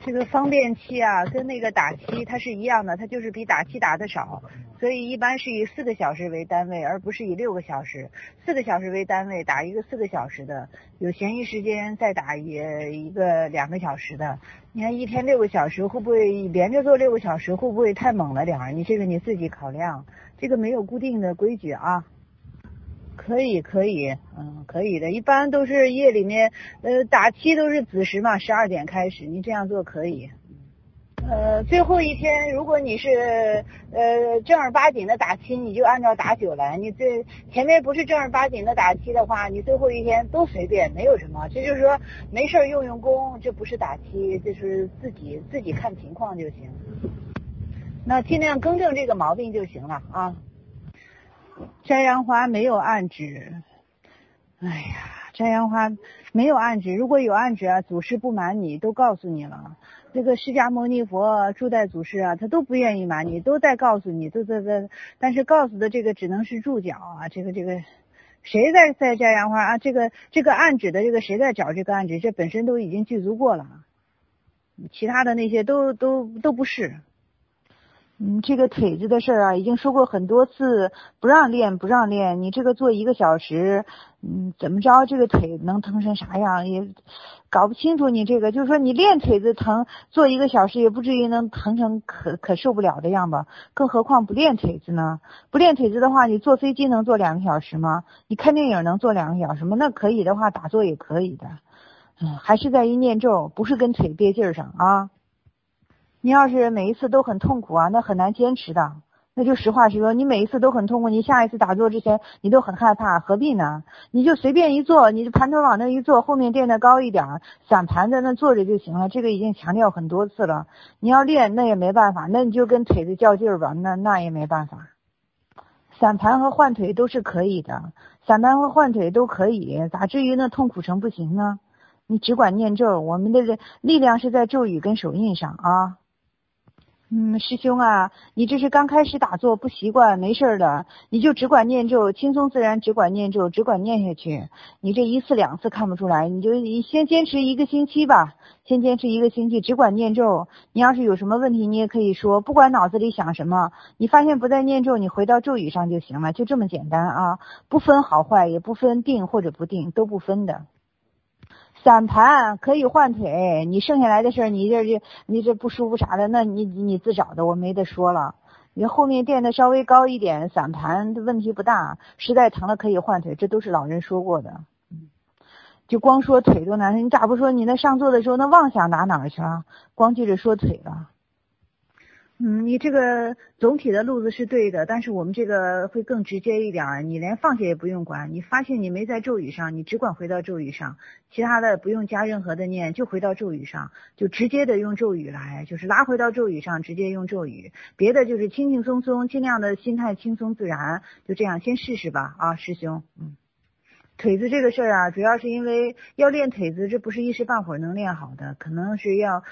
这个方便期啊，跟那个打期它是一样的，它就是比打期打的少，所以一般是以4个小时为单位，而不是以6个小时。4个小时为单位，打一个4个小时的，有闲余时间再打一个2个小时的。你看一天6个小时，会不会连着做6个小时，会不会太猛了点儿？你这个你自己考量，这个没有固定的规矩啊。可以，可以的，一般都是夜里面，打期都是子时嘛，12点开始，你这样做可以。最后一天，如果你是正儿八经的打期，你就按照打9来。你这前面不是正儿八经的打期的话，你最后一天都随便，没有什么。这就是说没事用功，这不是打期，这是自己看情况就行。那尽量更正这个毛病就行了啊。摘阳花没有暗指，哎呀，摘阳花没有暗指，如果有暗指啊，祖师不瞒你，都告诉你了。这个释迦牟尼佛、诸代祖师啊，他都不愿意瞒你，都在告诉你，但是告诉的这个只能是注脚啊，这个谁在摘阳花啊？这个暗指的这个谁在找这个暗指？这本身都已经具足过了，其他的那些都不是。这个腿子的事啊，已经说过很多次，不让练。你这个做1个小时，怎么着这个腿能疼成啥样？也搞不清楚你这个，就是说你练腿子疼，做1个小时也不至于能疼成可受不了的样吧？更何况不练腿子呢？不练腿子的话，你坐飞机能坐2个小时吗？你看电影能坐2个小时吗？那可以的话，打坐也可以的。还是在于念咒，不是跟腿憋劲儿上啊。你要是每一次都很痛苦啊，那很难坚持的。那就实话实说，你每一次都很痛苦，你下一次打坐之前你都很害怕，何必呢？你就随便一坐，你就盘腿往那一坐，后面垫得高一点，散盘在那坐着就行了。这个已经强调很多次了。你要练那也没办法，那你就跟腿子较劲儿吧，那也没办法。散盘和换腿都是可以的，散盘和换腿都可以，咋至于那痛苦成不行呢？你只管念咒，我们的力量是在咒语跟手印上啊。师兄啊，你这是刚开始打坐不习惯，没事的，你就只管念咒，轻松自然，只管念咒，只管念下去。你这1次2次看不出来，你先坚持1个星期吧，先坚持1个星期，只管念咒。你要是有什么问题，你也可以说，不管脑子里想什么，你发现不在念咒，你回到咒语上就行了，就这么简单啊，不分好坏，也不分定或者不定，都不分的。散盘可以换腿，你剩下来的事儿，你这不舒服啥的，那你自找的，我没得说了。你后面垫的稍微高一点，散盘问题不大，实在疼了可以换腿，这都是老人说过的。就光说腿都难受，你咋不说你那上座的时候那妄想哪儿去了？光记着说腿了。你这个总体的路子是对的，但是我们这个会更直接一点，你连放下也不用管，你发现你没在咒语上，你只管回到咒语上，其他的不用加任何的念，就回到咒语上，就直接的用咒语来，就是拉回到咒语上，直接用咒语，别的就是轻轻松松，尽量的心态轻松自然，就这样先试试吧啊，师兄。腿子这个事儿啊，主要是因为要练腿子，这不是一时半会儿能练好的，可能是要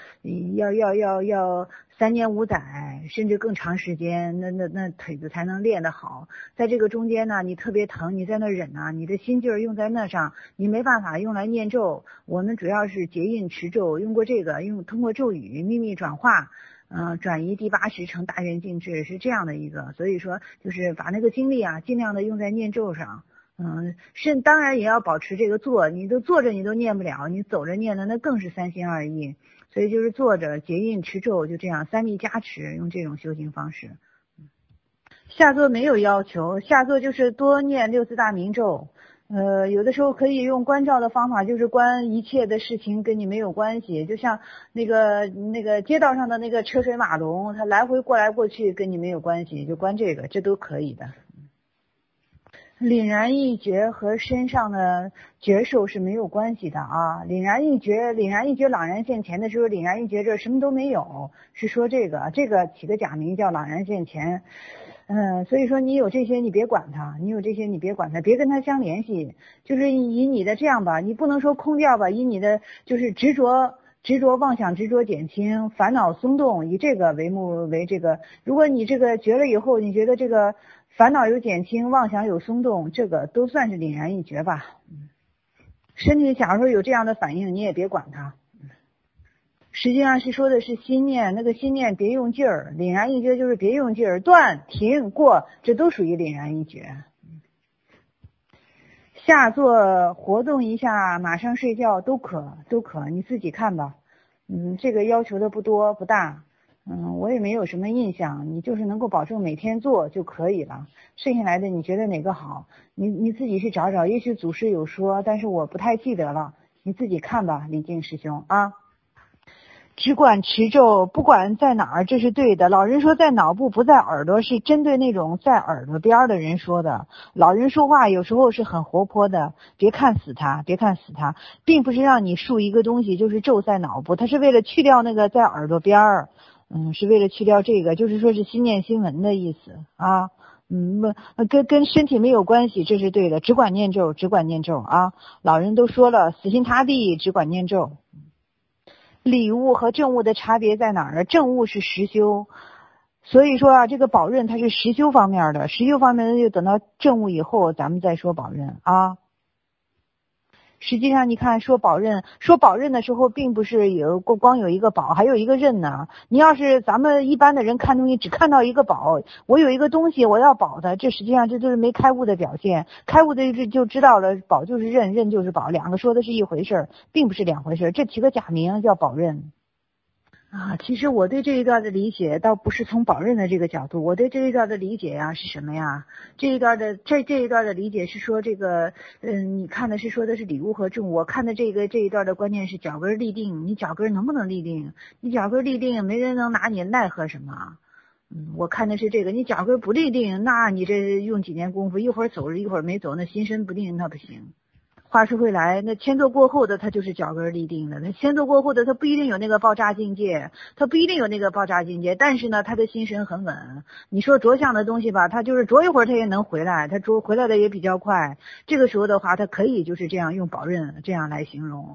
3年5载，甚至更长时间，那腿子才能练得好。在这个中间呢，你特别疼，你在那忍啊，你的心劲儿用在那上，你没办法用来念咒。我们主要是结印持咒，用过这个，通过咒语秘密转化。转移第80成大愿净智是这样的一个，所以说就是把那个精力啊，尽量的用在念咒上。当然也要保持这个坐，你都坐着你都念不了，你走着念的那更是3心2意，所以就是坐着结印持咒，就这样3密加持，用这种修行方式。下座没有要求，下座就是多念6字大明咒。有的时候可以用观照的方法，就是观一切的事情跟你没有关系，就像那个街道上的那个车水马龙，它来回过来过去跟你没有关系，就观这个，这都可以的。凛然一觉和身上的觉受是没有关系的啊。凛然一觉朗然现前的时候，凛然一觉这什么都没有，是说这个起个假名叫朗然现前。所以说你有这些你别管它，别跟它相联系，就是以你的这样吧，你不能说空掉吧，以你的就是执着妄想执着减轻，烦恼松动，以这个为这个。如果你这个觉了以后，你觉得这个烦恼有减轻，妄想有松动，这个都算是凛然一觉吧。身体假如说有这样的反应，你也别管它。 实际上是说的是心念，那个心念别用劲儿，凛然一觉就是别用劲儿，断停过，这都属于凛然一觉。下坐活动一下，马上睡觉都可，你自己看吧。这个要求的不多不大，我也没有什么印象，你就是能够保证每天做就可以了。剩下来的你觉得哪个好，你自己去找找，也许祖师有说，但是我不太记得了，你自己看吧，李静师兄啊。只管持咒，不管在哪儿，这是对的。老人说在脑部不在耳朵，是针对那种在耳朵边的人说的。老人说话有时候是很活泼的，别看死他，并不是让你竖一个东西就是咒在脑部，他是为了去掉那个在耳朵边儿，是为了去掉这个，就是说是心念心闻的意思啊。跟身体没有关系，这是对的。只管念咒啊。老人都说了，死心塌地，只管念咒。理悟和正悟的差别在哪儿呢？正悟是实修，所以说啊，这个宝刃它是实修方面的，就等到正悟以后咱们再说宝刃啊。实际上你看说宝刃的时候，并不是光有一个宝，还有一个刃呢。你要是咱们一般的人看东西只看到一个宝，我有一个东西我要宝的，这实际上这都是没开悟的表现。开悟的就知道了，宝就是刃，刃就是宝，两个说的是一回事，并不是两回事，这起个假名叫宝刃。其实我对这一段的理解倒不是从宝刃的这个角度，我对这一段的理解呀是什么呀？这一段的理解是说这个，你看的是说的是理悟和正悟，我看的这一段的观念是脚跟立定，你脚跟能不能立定？你脚跟立定，没人能拿你奈何什么？我看的是这个，你脚跟不立定，那你这用几年功夫，一会儿走着一会儿没走，那心神不定，那不行。话说回来，那千坐过后的他就是脚跟立定的，那千坐过后的他不一定有那个爆炸境界，但是呢他的心神很稳。你说着相的东西吧，他就是着一会儿他也能回来，他着回来的也比较快，这个时候的话他可以就是这样用宝刃这样来形容。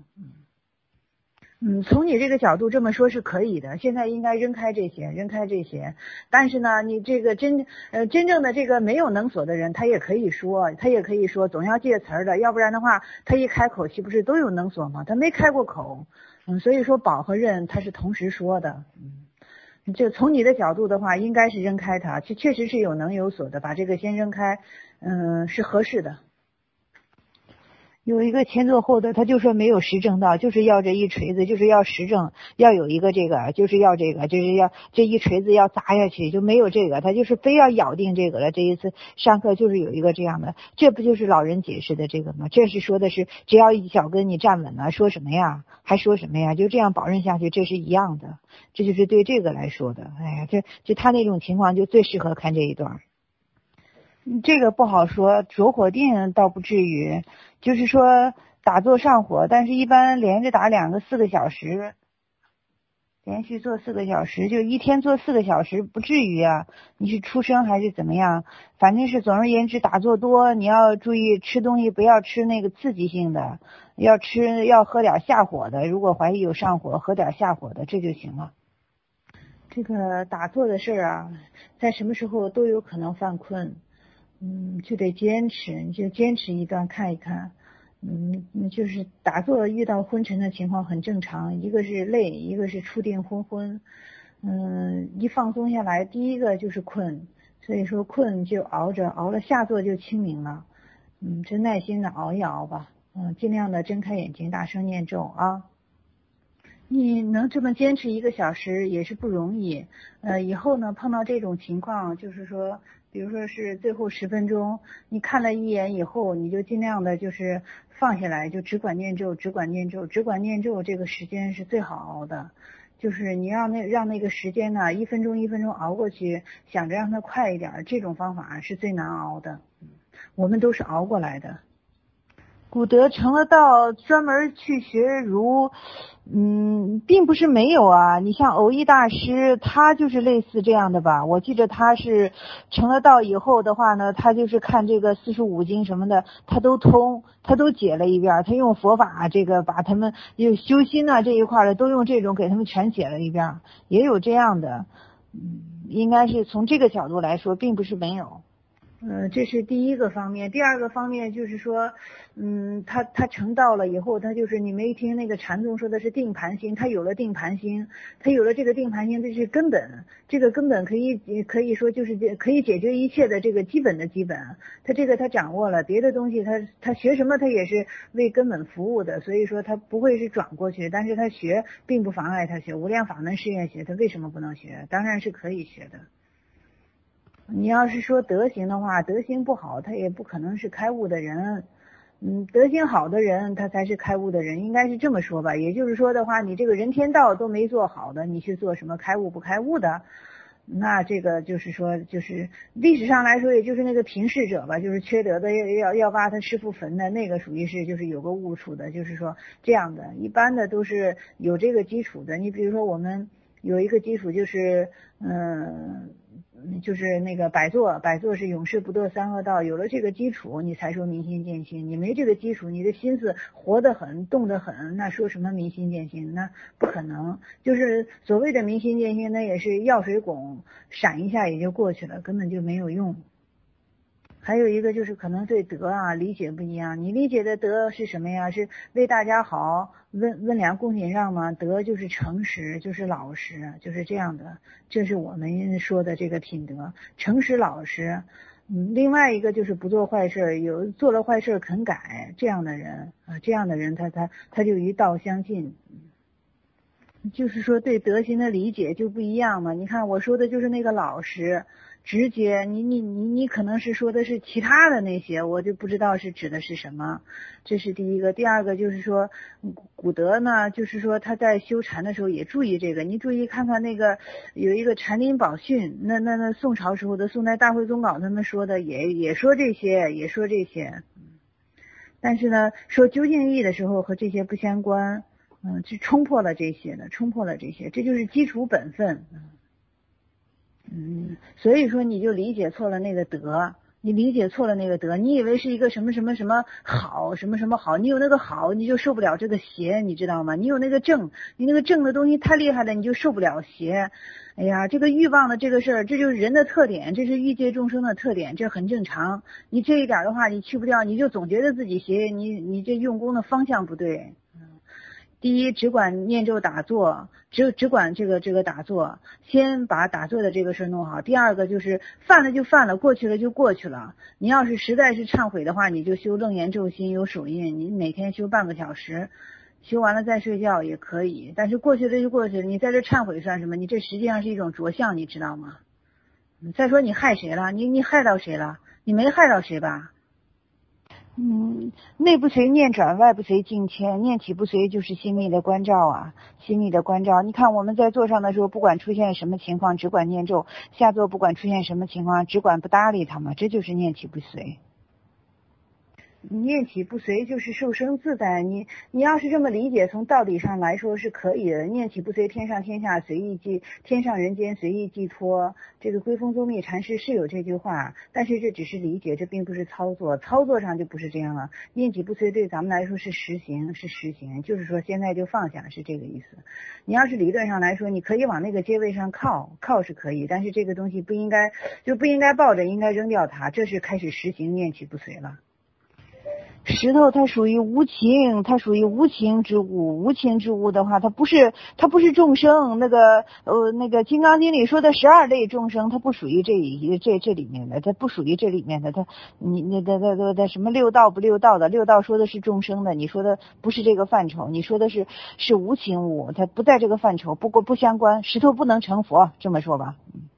从你这个角度这么说是可以的，现在应该扔开这些。但是呢，你这个真正的这个没有能所的人，他也可以说，总要借词儿的，要不然的话，他一开口岂不是都有能所吗？他没开过口，所以说宝和刃他是同时说的，就从你的角度的话，应该是扔开它，确实是有能有所的，把这个先扔开，是合适的。有一个前座后的，他就说没有实证到，就是要这一锤子，就是要实证，要有一个这个，就是要这个，就是要这一锤子要砸下去，就没有这个，他就是非要咬定这个了。这一次上课就是有一个这样的，这不就是老人解释的这个吗？这是说的是只要一脚跟你站稳了，说什么呀？还说什么呀？就这样保证下去，这是一样的，这就是对这个来说的。哎呀，就他那种情况就最适合看这一段。这个不好说，着火定倒不至于，就是说打坐上火，但是一般连着打4个小时，连续做4个小时，就一天做4个小时，不至于啊。你是出生还是怎么样？反正是总而言之，打坐多，你要注意吃东西，不要吃那个刺激性的，要喝点下火的，如果怀疑有上火，喝点下火的，这就行了。这个打坐的事啊，在什么时候都有可能犯困。就得坚持，你就坚持一段看一看。就是打坐遇到昏沉的情况很正常，一个是累，一个是触定昏。一放松下来，第一个就是困，所以说困就熬了下坐就清明了。就耐心的熬一熬吧。尽量的睁开眼睛，大声念咒啊。你能这么坚持1个小时也是不容易。以后呢碰到这种情况，就是说比如说是最后10分钟，你看了一眼以后，你就尽量的就是放下来，就只管念咒，这个时间是最好熬的。就是你让那个时间呢1分钟1分钟熬过去，想着让它快一点，这种方法是最难熬的。我们都是熬过来的。古德成了道，专门去学儒，并不是没有啊。你像藕益大师，他就是类似这样的吧。我记得他是成了道以后的话呢，他就是看这个45经什么的，他都通，他都解了一遍。他用佛法这个把他们有修心啊这一块的都用这种给他们全解了一遍，也有这样的。应该是从这个角度来说，并不是没有。 这是第一个方面。第二个方面就是说，他成道了以后，他就是你没听那个禅宗说的是定盘心，他有了定盘心，他有了这个定盘心，这是根本，这个根本可以说就是可以解决一切的这个基本的基本，他这个他掌握了，别的东西他学什么他也是为根本服务的，所以说他不会是转过去，但是他学并不妨碍他学无量法门誓愿学，他为什么不能学？当然是可以学的。你要是说德行的话，德行不好，他也不可能是开悟的人。德行好的人，他才是开悟的人，应该是这么说吧。也就是说的话，你这个人天道都没做好的，你去做什么开悟不开悟的？那这个就是说，就是历史上来说，也就是那个平世者吧，就是缺德的要挖他师父坟的那个，属于是就是有个误处的，就是说这样的。一般的都是有这个基础的。你比如说我们有一个基础就是就是那个百作是永世不堕三恶道，有了这个基础，你才说明心见性。你没这个基础，你的心思活得很，动得很，那说什么明心见性？那不可能。就是所谓的明心见性，那也是药水汞闪一下也就过去了，根本就没有用。还有一个就是可能对德啊理解不一样，你理解的德是什么呀？是为大家好，温良恭俭让吗？德就是诚实，就是老实，就是这样的。这是我们说的这个品德，诚实老实。另外一个就是不做坏事，有做了坏事肯改，这样的人啊，这样的人他就与道相近。就是说对德行的理解就不一样嘛。你看我说的就是那个老实直接，你可能是说的是其他的那些，我就不知道是指的是什么。这是第一个。第二个就是说古德呢，就是说他在修禅的时候也注意这个。你注意看看那个有一个禅林宝训，那宋朝时候的宋代大会宗稿他们说的也说这些，也说这些。但是呢，说究竟义的时候和这些不相关。去冲破了这些，这就是基础本分。所以说你就理解错了那个德，你理解错了那个德，你以为是一个什么什么什么好，什么什么好，你有那个好，你就受不了这个邪，你知道吗？你有那个正，你那个正的东西太厉害了，你就受不了邪。哎呀，这个欲望的这个事儿，这就是人的特点，这是欲界众生的特点，这很正常。你这一点的话，你去不掉，你就总觉得自己邪，你这用功的方向不对。第一，只管念咒打坐，只管这个打坐，先把打坐的这个事弄好。第二个就是犯了就犯了，过去了就过去了。你要是实在是忏悔的话，你就修楞严咒心，有手印，你每天修半个小时，修完了再睡觉也可以。但是过去了就过去了，你在这忏悔算什么？你这实际上是一种着相，你知道吗？再说你害谁了？你害到谁了？你没害到谁吧？内不随念转，外不随境迁，念起不随就是心密的关照啊，心密的关照。你看我们在座上的时候，不管出现什么情况，只管念咒；下座不管出现什么情况，只管不搭理他们，这就是念起不随。念起不随就是受生自在，你要是这么理解，从道理上来说是可以的。念起不随，天上天下随意寄，天上人间随意寄托。这个归峰宗密禅师是有这句话，但是这只是理解，这并不是操作，操作上就不是这样了。念起不随对咱们来说是实行，就是说现在就放下，是这个意思。你要是理论上来说，你可以往那个阶位上靠是可以，但是这个东西不应该抱着，应该扔掉它，这是开始实行念起不随了。石头它属于无情，它属于无情之物。无情之物的话，它不是众生。那个《金刚经》里说的12类众生，它不属于这里面的，它不属于这里面的。它什么六道不六道的，六道说的是众生的，你说的不是这个范畴，你说的是无情物，它不在这个范畴，不相关。石头不能成佛，这么说吧。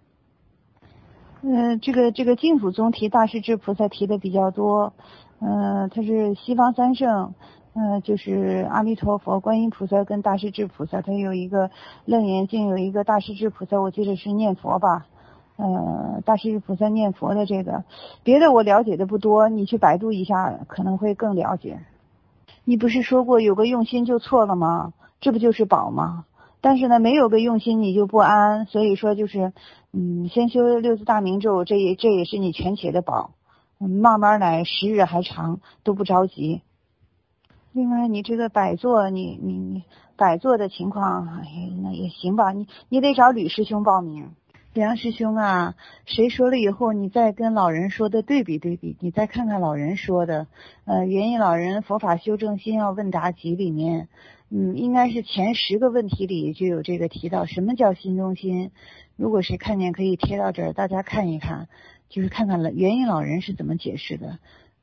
这个净土宗提大势至菩萨提的比较多。他是西方三圣，就是阿弥陀佛、观音菩萨跟大势至菩萨，他有一个楞严经，有一个大势至菩萨，我记得是念佛吧，大势至菩萨念佛的这个，别的我了解的不多，你去百度一下可能会更了解。你不是说过有个用心就错了吗？这不就是宝吗？但是呢，没有个用心你就不安，所以说就是先修六字大明咒，这也是你全且的宝。慢慢来，时日还长，都不着急。另外，你这个摆座，你摆座的情况，那也行吧。你得找吕师兄报名。 梁师兄啊，谁说了以后，你再跟老人说的对比对比，你再看看老人说的，元印老人佛法修正心要问答集里面，应该是前10个问题里就有这个提到什么叫心中心。如果谁看见可以贴到这儿，大家看一看，就是看看元印老人是怎么解释的。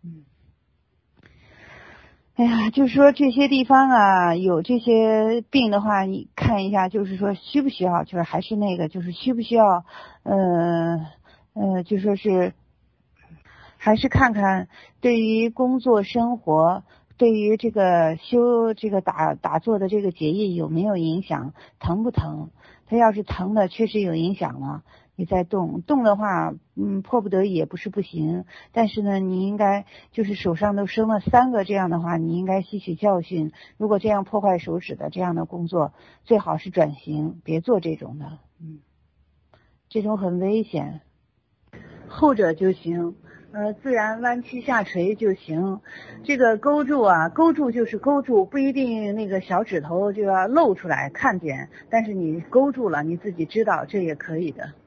哎呀，就是说这些地方啊，有这些病的话，你看一下，就是说需不需要，就是还是那个，就是需不需要，就说是，还是看看对于工作生活，对于这个修这个打坐的这个结印有没有影响，疼不疼？他要是疼的，确实有影响了。你再动的话，迫不得已也不是不行，但是呢，你应该就是手上都生了3个这样的话，你应该吸取教训。如果这样破坏手指的这样的工作，最好是转型，别做这种的，这种很危险。后者就行，自然弯曲下垂就行。这个勾住啊，勾住就是勾住，不一定那个小指头就要露出来看见，但是你勾住了，你自己知道，这也可以的。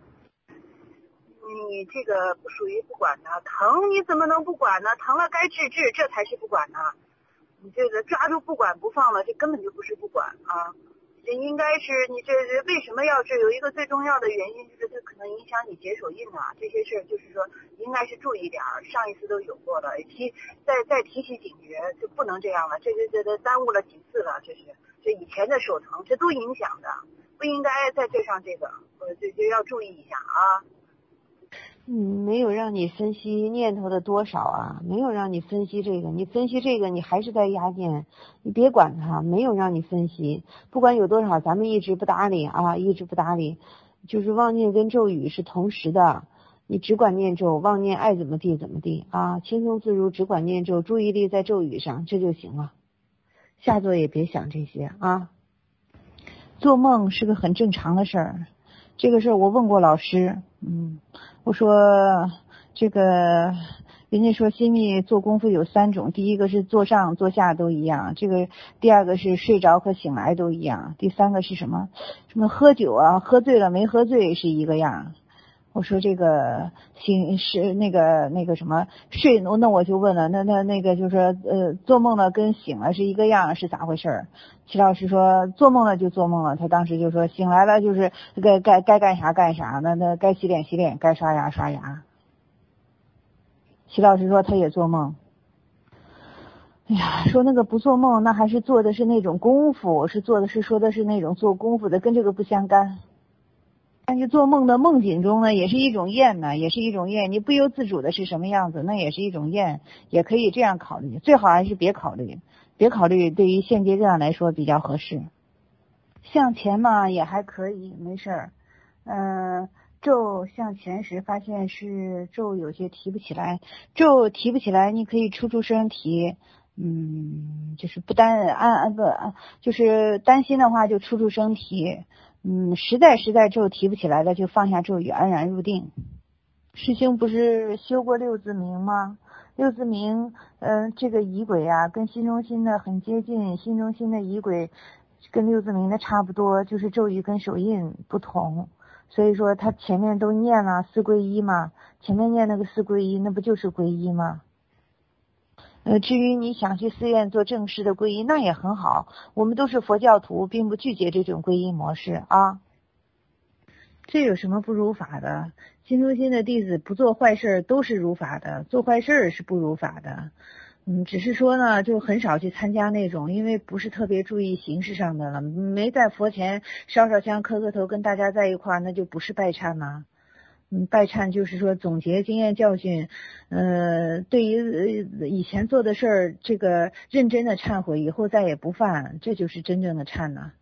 你这个不属于不管呢，疼你怎么能不管呢？疼了该治，这才是不管呢。你这个抓住不管不放了，这根本就不是不管啊。这应该是你这为什么要治？有一个最重要的原因就是它可能影响你结手印啊，这些事儿就是说应该是注意点儿。上一次都有过了，再提起警觉，就不能这样了。这耽误了几次了，这以前的手疼，这都影响的，不应该再对上这个，就要注意一下啊。 没有让你分析念头的多少啊，没有让你分析这个，你分析这个你还是在压念，你别管它，没有让你分析，不管有多少咱们一直不搭理啊，一直不搭理，就是妄念跟咒语是同时的，你只管念咒，妄念爱怎么地怎么地啊，轻松自如，只管念咒，注意力在咒语上，这就行了，下作也别想这些啊。做梦是个很正常的事儿，这个事儿我问过老师，我说这个人家说心密做功夫有3种，第一个是坐上坐下都一样，这个第二个是睡着和醒来都一样，第3个是什么喝酒啊，喝醉了没喝醉是一个样。我说这个是那个什么睡，那我就问了，那个就是说做梦了跟醒了是一个样是咋回事？齐老师说做梦了就做梦了，他当时就说醒来了就是该干啥干啥，那该洗脸洗脸，该刷牙刷牙。齐老师说他也做梦。哎呀，说那个不做梦，那还是做的是那种功夫，说的是那种做功夫的，跟这个不相干。但是做梦的梦境中呢，也是一种厌呢，也是一种厌。你不由自主的是什么样子，那也是一种厌，也可以这样考虑。最好还是别考虑，对于现阶段来说比较合适。向前嘛也还可以，没事儿。咒向前时发现是咒有些提不起来，你可以出声提。就是不就是担心的话就出声提。实在咒提不起来了，就放下咒语，安然入定。师兄不是修过六字明吗？六字明，这个仪轨啊，跟心中心的很接近，心中心的仪轨跟六字明的差不多，就是咒语跟手印不同。所以说他前面都念了4皈依嘛，前面念那个4皈依，那不就是皈依吗？至于你想去寺院做正式的皈依，那也很好，我们都是佛教徒，并不拒绝这种皈依模式啊。这有什么不如法的？心中心的弟子不做坏事都是如法的，做坏事是不如法的。只是说呢，就很少去参加那种，因为不是特别注意形式上的了，没在佛前烧香磕头跟大家在一块儿，那就不是拜忏了。拜忏就是说总结经验教训，对于以前做的事儿，这个认真的忏悔，以后再也不犯，这就是真正的忏了。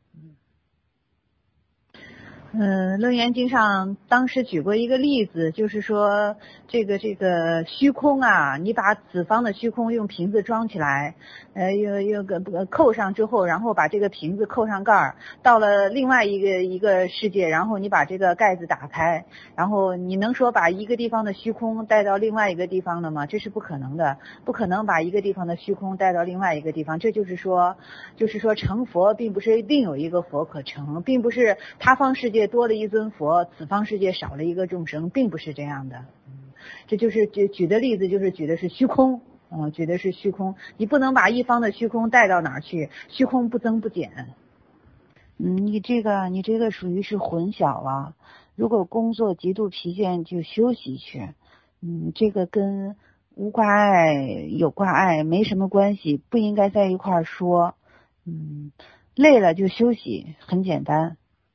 楞严经上当时举过一个例子，就是说这个虚空啊，你把子方的虚空用瓶子装起来，用个扣上之后，然后把这个瓶子扣上盖儿，到了另外一个世界，然后你把这个盖子打开，然后你能说把一个地方的虚空带到另外一个地方的吗？这是不可能的，不可能把一个地方的虚空带到另外一个地方。这就是说成佛并不是另有一个佛可成，并不是他方世界界多了一尊佛，此方世界少了一个众生，并不是这样的。这就是举的例子，就是举的是虚空，举的是虚空，你不能把一方的虚空带到哪儿去，虚空不增不减。你这个属于是混淆了。如果工作极度疲倦，就休息去。这个跟无挂碍有挂碍没什么关系，不应该在一块儿说。累了就休息，很简单。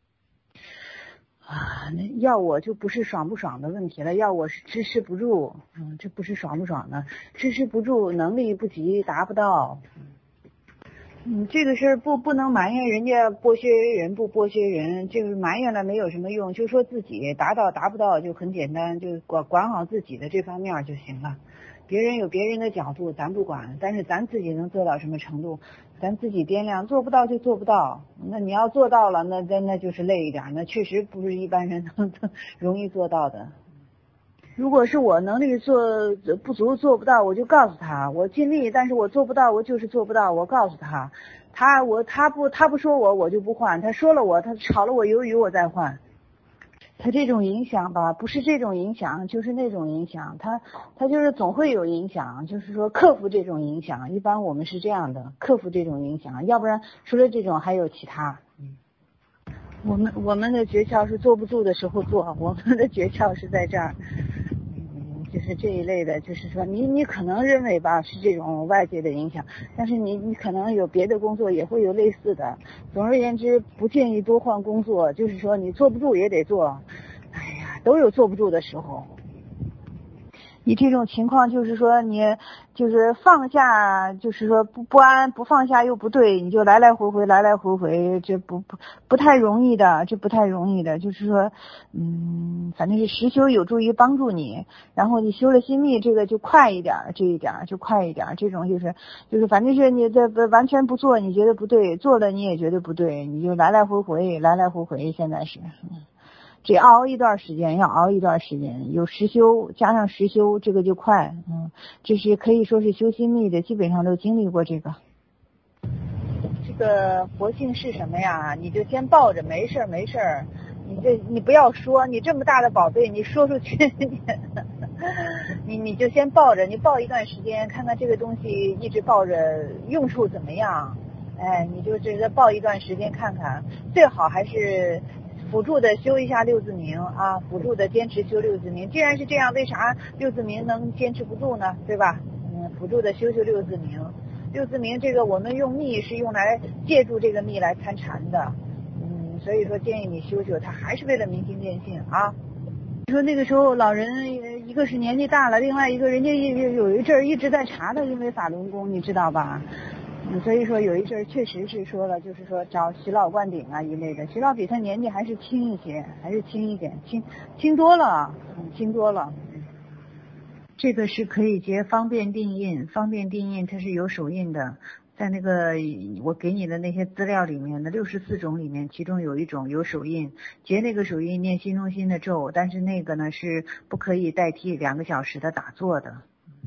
那要我就不是爽不爽的问题了，要我是支持不住。这不是爽不爽的，支持不住，能力不及，达不到。这个事儿不能埋怨人家剥削人不剥削人，这个埋怨了没有什么用，就说自己达不到就很简单，就管好自己的这方面就行了。别人有别人的角度，咱不管，但是咱自己能做到什么程度，咱自己掂量，做不到就做不到。那你要做到了，那就是累一点，那确实不是一般人能容易做到的。如果是我能力不足做不到，我就告诉他我尽力，但是我做不到，我就是做不到，我告诉他，他不说我就不换，他说了我，他炒了我鱿鱼我再换。他这种影响吧，不是这种影响就是那种影响，他就是总会有影响，就是说克服这种影响，一般我们是这样的，克服这种影响，要不然除了这种还有其他。我们的诀窍是坐不住的时候坐，我们的诀窍是在这儿。就是这一类的，就是说你可能认为吧是这种外界的影响，但是你可能有别的工作也会有类似的。总而言之，不建议多换工作，就是说你坐不住也得做，都有坐不住的时候。你这种情况就是说你就是放下，就是说不安，不放下又不对，你就来来回回，这不太容易的，这不太容易的。就是说反正是实修有助于帮助你，然后你修了心密，这个就快一点，这一点就快一点。这种就是反正是你这完全不做你觉得不对，做了你也觉得不对，你就来来回回，现在是只要熬一段时间，有实修加上实修，这个就快。这是可以说是修心密的，基本上都经历过这个。这个佛性是什么呀？你就先抱着，没事儿。你不要说，你这么大的宝贝，你说出去，你就先抱着，你抱一段时间，看看这个东西一直抱着用处怎么样。你就这个抱一段时间看看，最好还是辅助的修一下六字明啊，辅助的坚持修六字明。既然是这样，为啥六字明能坚持不住呢？对吧？辅助的修六字明。六字明这个我们用密是用来借助这个密来参禅的，所以说建议你修，它还是为了明心见性啊。你说那个时候老人一个是年纪大了，另外一个人家有一阵儿一直在查的，因为法轮功你知道吧？所以说有一阵儿确实是说了，就是说找徐老灌顶啊一类的，徐老比他年纪还是轻一些，轻多了，轻多了。这个是可以结方便定印，它是有手印的，在那个我给你的那些资料里面的64种里面，其中有一种有手印，结那个手印念心中心的咒，但是那个呢是不可以代替2个小时的打坐的。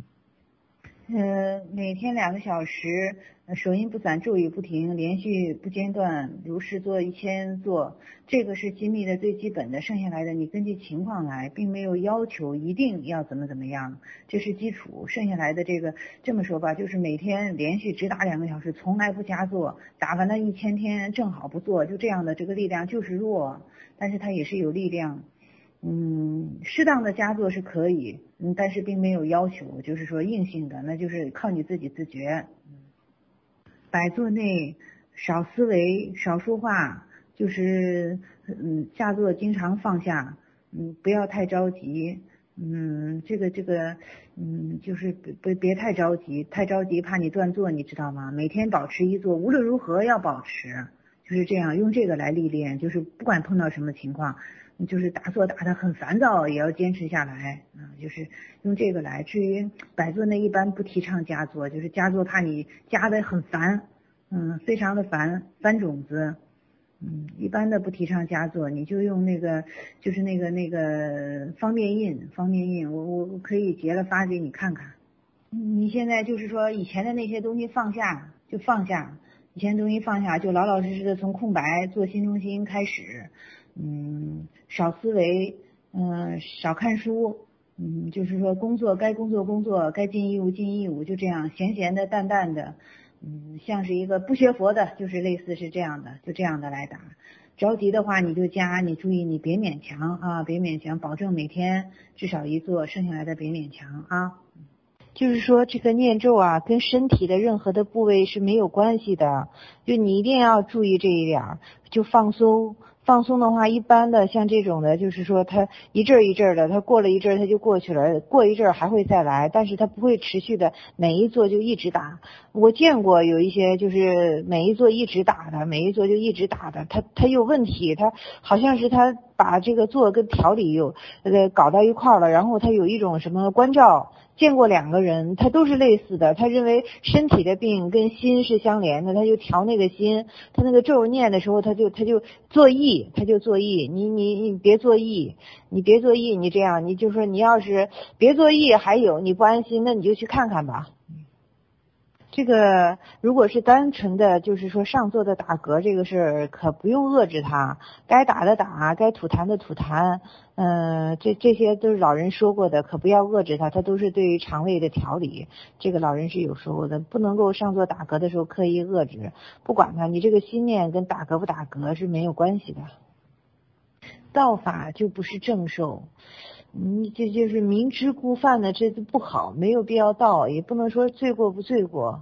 每天2个小时，手印不散，咒语不停，连续不间断，如是做1000做，这个是心密的最基本的，剩下来的你根据情况来，并没有要求一定要怎么样，这是基础。剩下来的这个这么说吧，就是每天连续只打2个小时，从来不加做，打完了1000天正好不做，就这样的这个力量就是弱，但是它也是有力量。适当的加做是可以，但是并没有要求，就是说硬性的，那就是靠你自己自觉。摆坐内少思维，少说话，就是下坐经常放下，不要太着急，就是别太着急，太着急怕你断坐，你知道吗？每天保持一坐，无论如何要保持，就是这样，用这个来历练，就是不管碰到什么情况。就是打坐打得很烦躁，也要坚持下来，就是用这个来。至于摆坐呢，一般不提倡加坐，就是加坐怕你加得很烦，非常的烦种子，一般的不提倡加坐，你就用那个就是那个方便印，我可以截了发给你看看。你现在就是说以前的那些东西放下就放下， 以前东西放下，就老老实实的从空白做新中心开始，少思维，少看书，就是说工作该工作，该尽义务尽义务，就这样闲闲的淡淡的，像是一个不学佛的，就是类似是这样的，就这样的来打。着急的话你就加，你注意你别勉强啊，别勉强，保证每天至少一做，剩下来的别勉强啊。就是说这个念咒啊，跟身体的任何的部位是没有关系的，就你一定要注意这一点，就放松。放松的话，一般的像这种的，就是说它一阵一阵的，它过了一阵它就过去了，过一阵还会再来，但是它不会持续的每一做就一直打。我见过有一些就是每一做一直打的，每一做就一直打的，它有问题，它好像是他把这个做跟调理有搞到一块了，然后他有一种什么关照。见过2个人，他都是类似的，他认为身体的病跟心是相连的，他就调那个心，他那个咒念的时候，他就作意，你别作意，你别作意，你这样，你就说你要是别作意，还有你不安心，那你就去看看吧。这个如果是单纯的就是说上座的打嗝这个事儿，可不用遏制它，该打的打，该吐痰的吐痰，这些都是老人说过的，可不要遏制它，它都是对于肠胃的调理，这个老人是有说过的，不能够上座打嗝的时候刻意遏制，不管它，你这个心念跟打嗝不打嗝是没有关系的。道法就不是正受，这就是明知故犯的，这不好，没有必要道，也不能说罪过不罪过。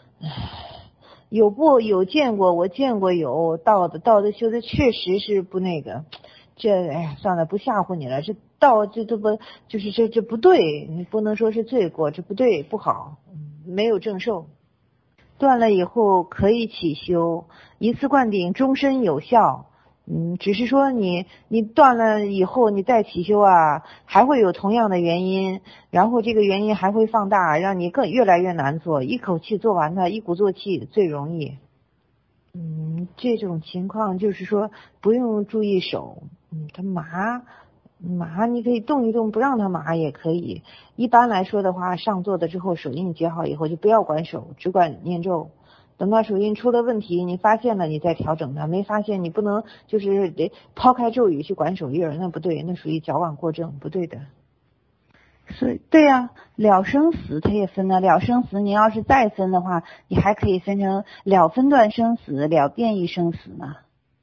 有见过，我见过有道的修的确实是不那个，算了，不吓唬你了，这道这都不就是这不对，你不能说是罪过，这不对不好，没有正受。断了以后可以起修，一次灌顶终身有效。只是说你断了以后你再起修啊，还会有同样的原因，然后这个原因还会放大，让你越来越难做，一口气做完它，一鼓作气最容易。这种情况就是说不用注意手，它麻你可以动一动，不让它麻也可以。一般来说的话，上座的之后手印结好以后就不要管手，只管念咒。等到手印出了问题，你发现了你再调整它，没发现你不能就是得抛开咒语去管手印，那不对，那属于矫枉过正，不对的。所以对呀，了生死它也分了，了生死你要是再分的话，你还可以分成了分段生死，了变异生死呢。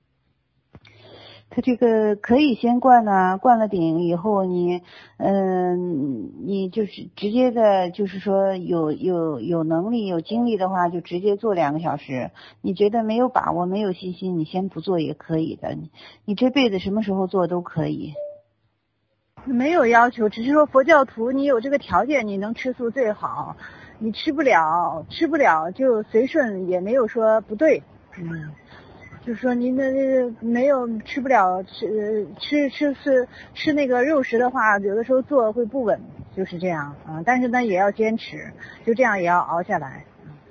它这个可以先灌啊，灌了顶以后你就是直接的，就是说有能力有精力的话，就直接做2个小时。你觉得没有把握没有信心，你先不做也可以的。你这辈子什么时候做都可以。没有要求，只是说佛教徒你有这个条件，你能吃素最好。你吃不了就随顺，也没有说不对。就是说您的没有吃不了吃那个肉食的话，有的时候做会不稳，就是这样啊。但是呢也要坚持，就这样也要熬下来。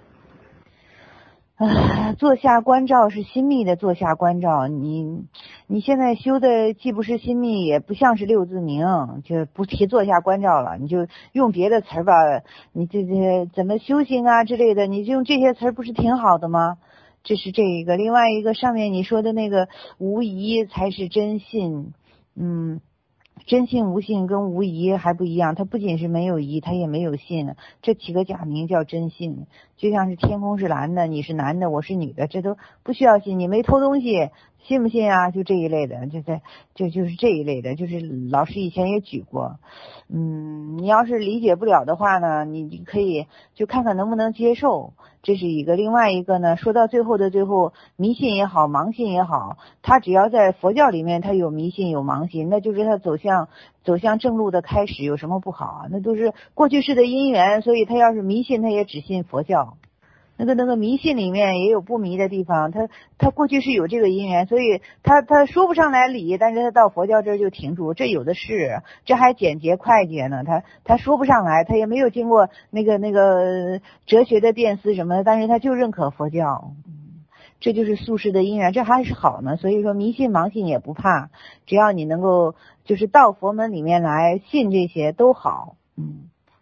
坐下观照是心密的坐下观照，你现在修的既不是心密，也不像是六字明，就不提坐下观照了，你就用别的词儿吧，你这怎么修行啊之类的，你就用这些词儿不是挺好的吗？这是这一个，另外一个上面你说的那个无疑才是真信，真信无信跟无疑还不一样，它不仅是没有疑，它也没有信，这起个假名叫真信，就像是天空是蓝的，你是男的，我是女的，这都不需要信，你没偷东西，信不信啊？就这一类的，就是这一类的，就是老师以前也举过。你要是理解不了的话呢，你可以就看看能不能接受，这是一个。另外一个呢，说到最后的最后，迷信也好，盲信也好，他只要在佛教里面他有迷信有盲信，那就是他走向正路的开始，有什么不好啊？那都是过去式的因缘，所以他要是迷信，他也只信佛教。那个迷信里面也有不迷的地方，他过去是有这个因缘，所以他说不上来理，但是他到佛教这儿就停住，这有的是，这还简洁快捷呢。他说不上来，他也没有经过那个哲学的辨思什么的，但是他就认可佛教，这就是宿世的因缘，这还是好呢。所以说迷信盲信也不怕，只要你能够就是到佛门里面来信这些都好，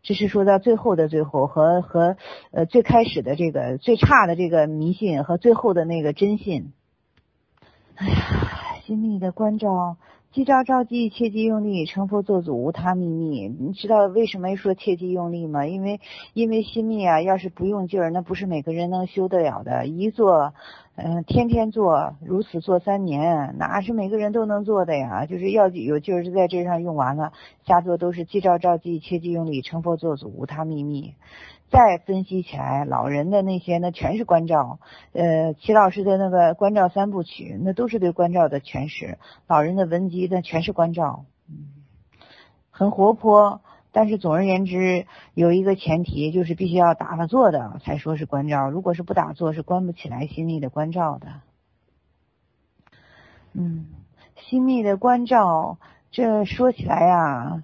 这是说到最后的最后和最开始的这个最差的这个迷信和最后的那个真信。哎呀，心密的关照，记招召记，切记用力，成佛作祖，无他秘密。你知道为什么说切记用力吗？因为心密啊，要是不用劲儿，那不是每个人能修得了的。一做，天天做，如此做3年，哪是每个人都能做的呀？就是要有劲儿，是在这上用完了，下做都是记招召记，切记用力，成佛作祖，无他秘密。再分析起来，老人的那些那全是关照，齐老师的那个关照3部曲，那都是对关照的诠释。老人的文集那全是关照，很活泼。但是总而言之，有一个前提，就是必须要打了坐的才说是关照，如果是不打坐，是关不起来心密的关照的。心密的关照，这说起来呀，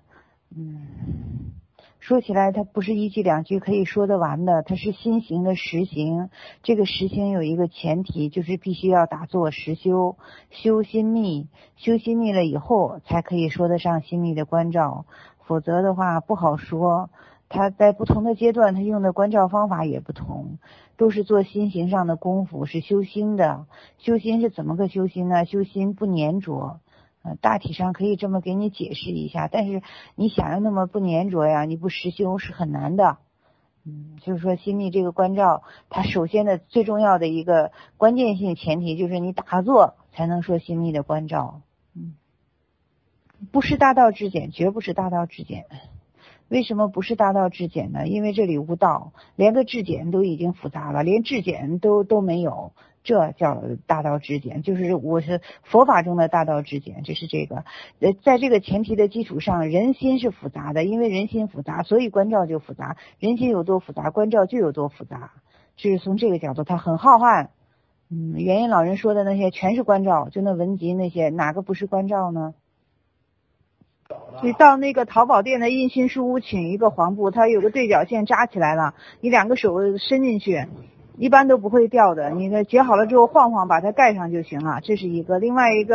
说起来它不是1句2句可以说得完的，它是心行的实行。这个实行有一个前提，就是必须要打坐实修，修心密，修心密了以后才可以说得上心密的关照，否则的话不好说。它在不同的阶段，它用的关照方法也不同，都是做心行上的功夫，是修心的。修心是怎么个修心呢？修心不粘着。大体上可以这么给你解释一下，但是你想要那么不粘着呀，你不实修是很难的。就是说心密这个关照，它首先的最重要的一个关键性前提就是你打坐才能说心密的关照。不是大道至简，绝不是大道至简。为什么不是大道至简呢？因为这里无道，连个至简都已经复杂了，连至简都没有，这叫大道至简，就是我是佛法中的大道至简，这是这个。在这个前提的基础上，人心是复杂的，因为人心复杂，所以关照就复杂。人心有多复杂，关照就有多复杂。这是从这个角度，它很浩瀚。元音老人说的那些全是关照，就那文集那些哪个不是关照呢？你到那个淘宝店的印心书屋请一个黄布，它有个对角线扎起来了，你2个手伸进去，一般都不会掉的。你的结好了之后晃晃把它盖上就行了，这是一个。另外一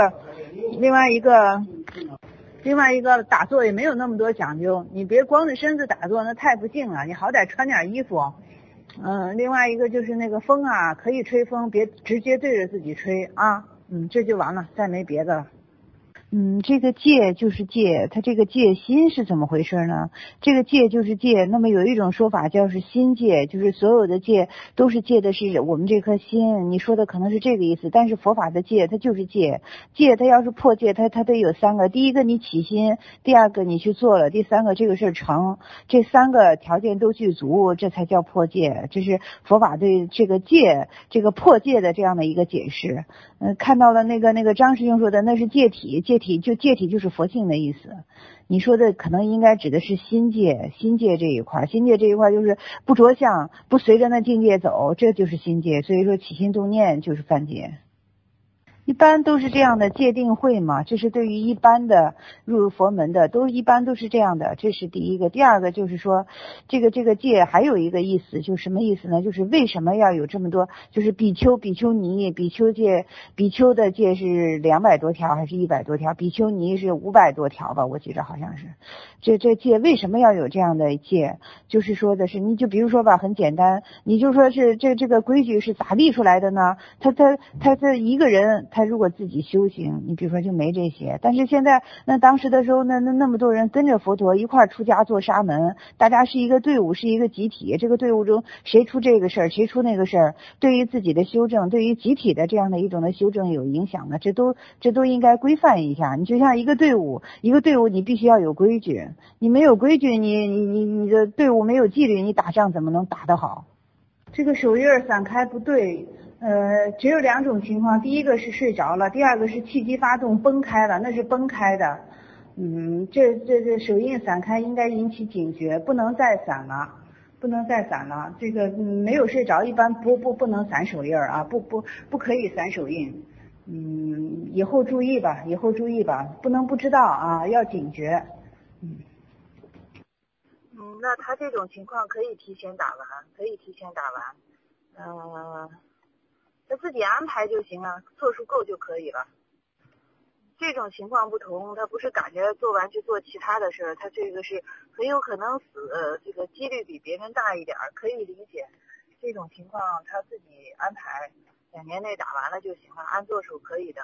个打坐也没有那么多讲究，你别光着身子打坐，那太不敬了，你好歹穿点衣服。另外一个就是那个风啊，可以吹风，别直接对着自己吹啊。这就完了，再没别的了。这个戒就是戒，它这个戒心是怎么回事呢？这个戒就是戒，那么有一种说法叫是心戒，就是所有的戒都是戒的是我们这颗心。你说的可能是这个意思，但是佛法的戒它就是戒，戒它要是破戒，它得有3个，第一个你起心，第2个你去做了，第3个这个事成，这3个条件都具足，这才叫破戒。这是佛法对这个戒这个破戒的这样的一个解释。看到了那个张师兄说的，那是戒体，戒体就是佛性的意思。你说的可能应该指的是心戒这一块，心戒这一块就是不着相，不随着那境界走，这就是心戒。所以说起心动念就是犯戒。一般都是这样的戒定慧嘛，这是对于一般的入入佛门的一般都是这样的，这是第一个。第二个就是说这个戒还有一个意思，就是什么意思呢？就是为什么要有这么多，就是比丘尼比丘的戒是200多条还是100多条，比丘尼是500多条吧，我记得好像是。这戒为什么要有这样的戒？就是说的是，你就比如说吧，很简单，你就说是这个规矩是咋立出来的呢？他一个人他如果自己修行，你比如说就没这些。但是现在那当时的时候，那么多人跟着佛陀一块儿出家做沙门，大家是一个队伍，是一个集体。这个队伍中谁出这个事儿，谁出那个事儿，对于自己的修正，对于集体的这样的一种的修正有影响的，这都应该规范一下。你就像一个队伍你必须要有规矩，你没有规矩，你的队伍没有纪律，你打仗怎么能打得好？这个手印散开不对。只有2种情况，第一个是睡着了，第二个是气机发动崩开了，那是崩开的。这手印散开应该引起警觉，不能再散了。这个没有睡着，一般不能散手印啊，不可以散手印。以后注意吧，不能不知道啊，要警觉。 那他这种情况可以提前打完，他自己安排就行了，做数够就可以了。 这种情况不同，他不是赶着做完去做其他的事儿，他这个是很有可能死，这个几率比别人大一点，可以理解。这种情况他自己安排2年内打完了就行了，按做数可以的。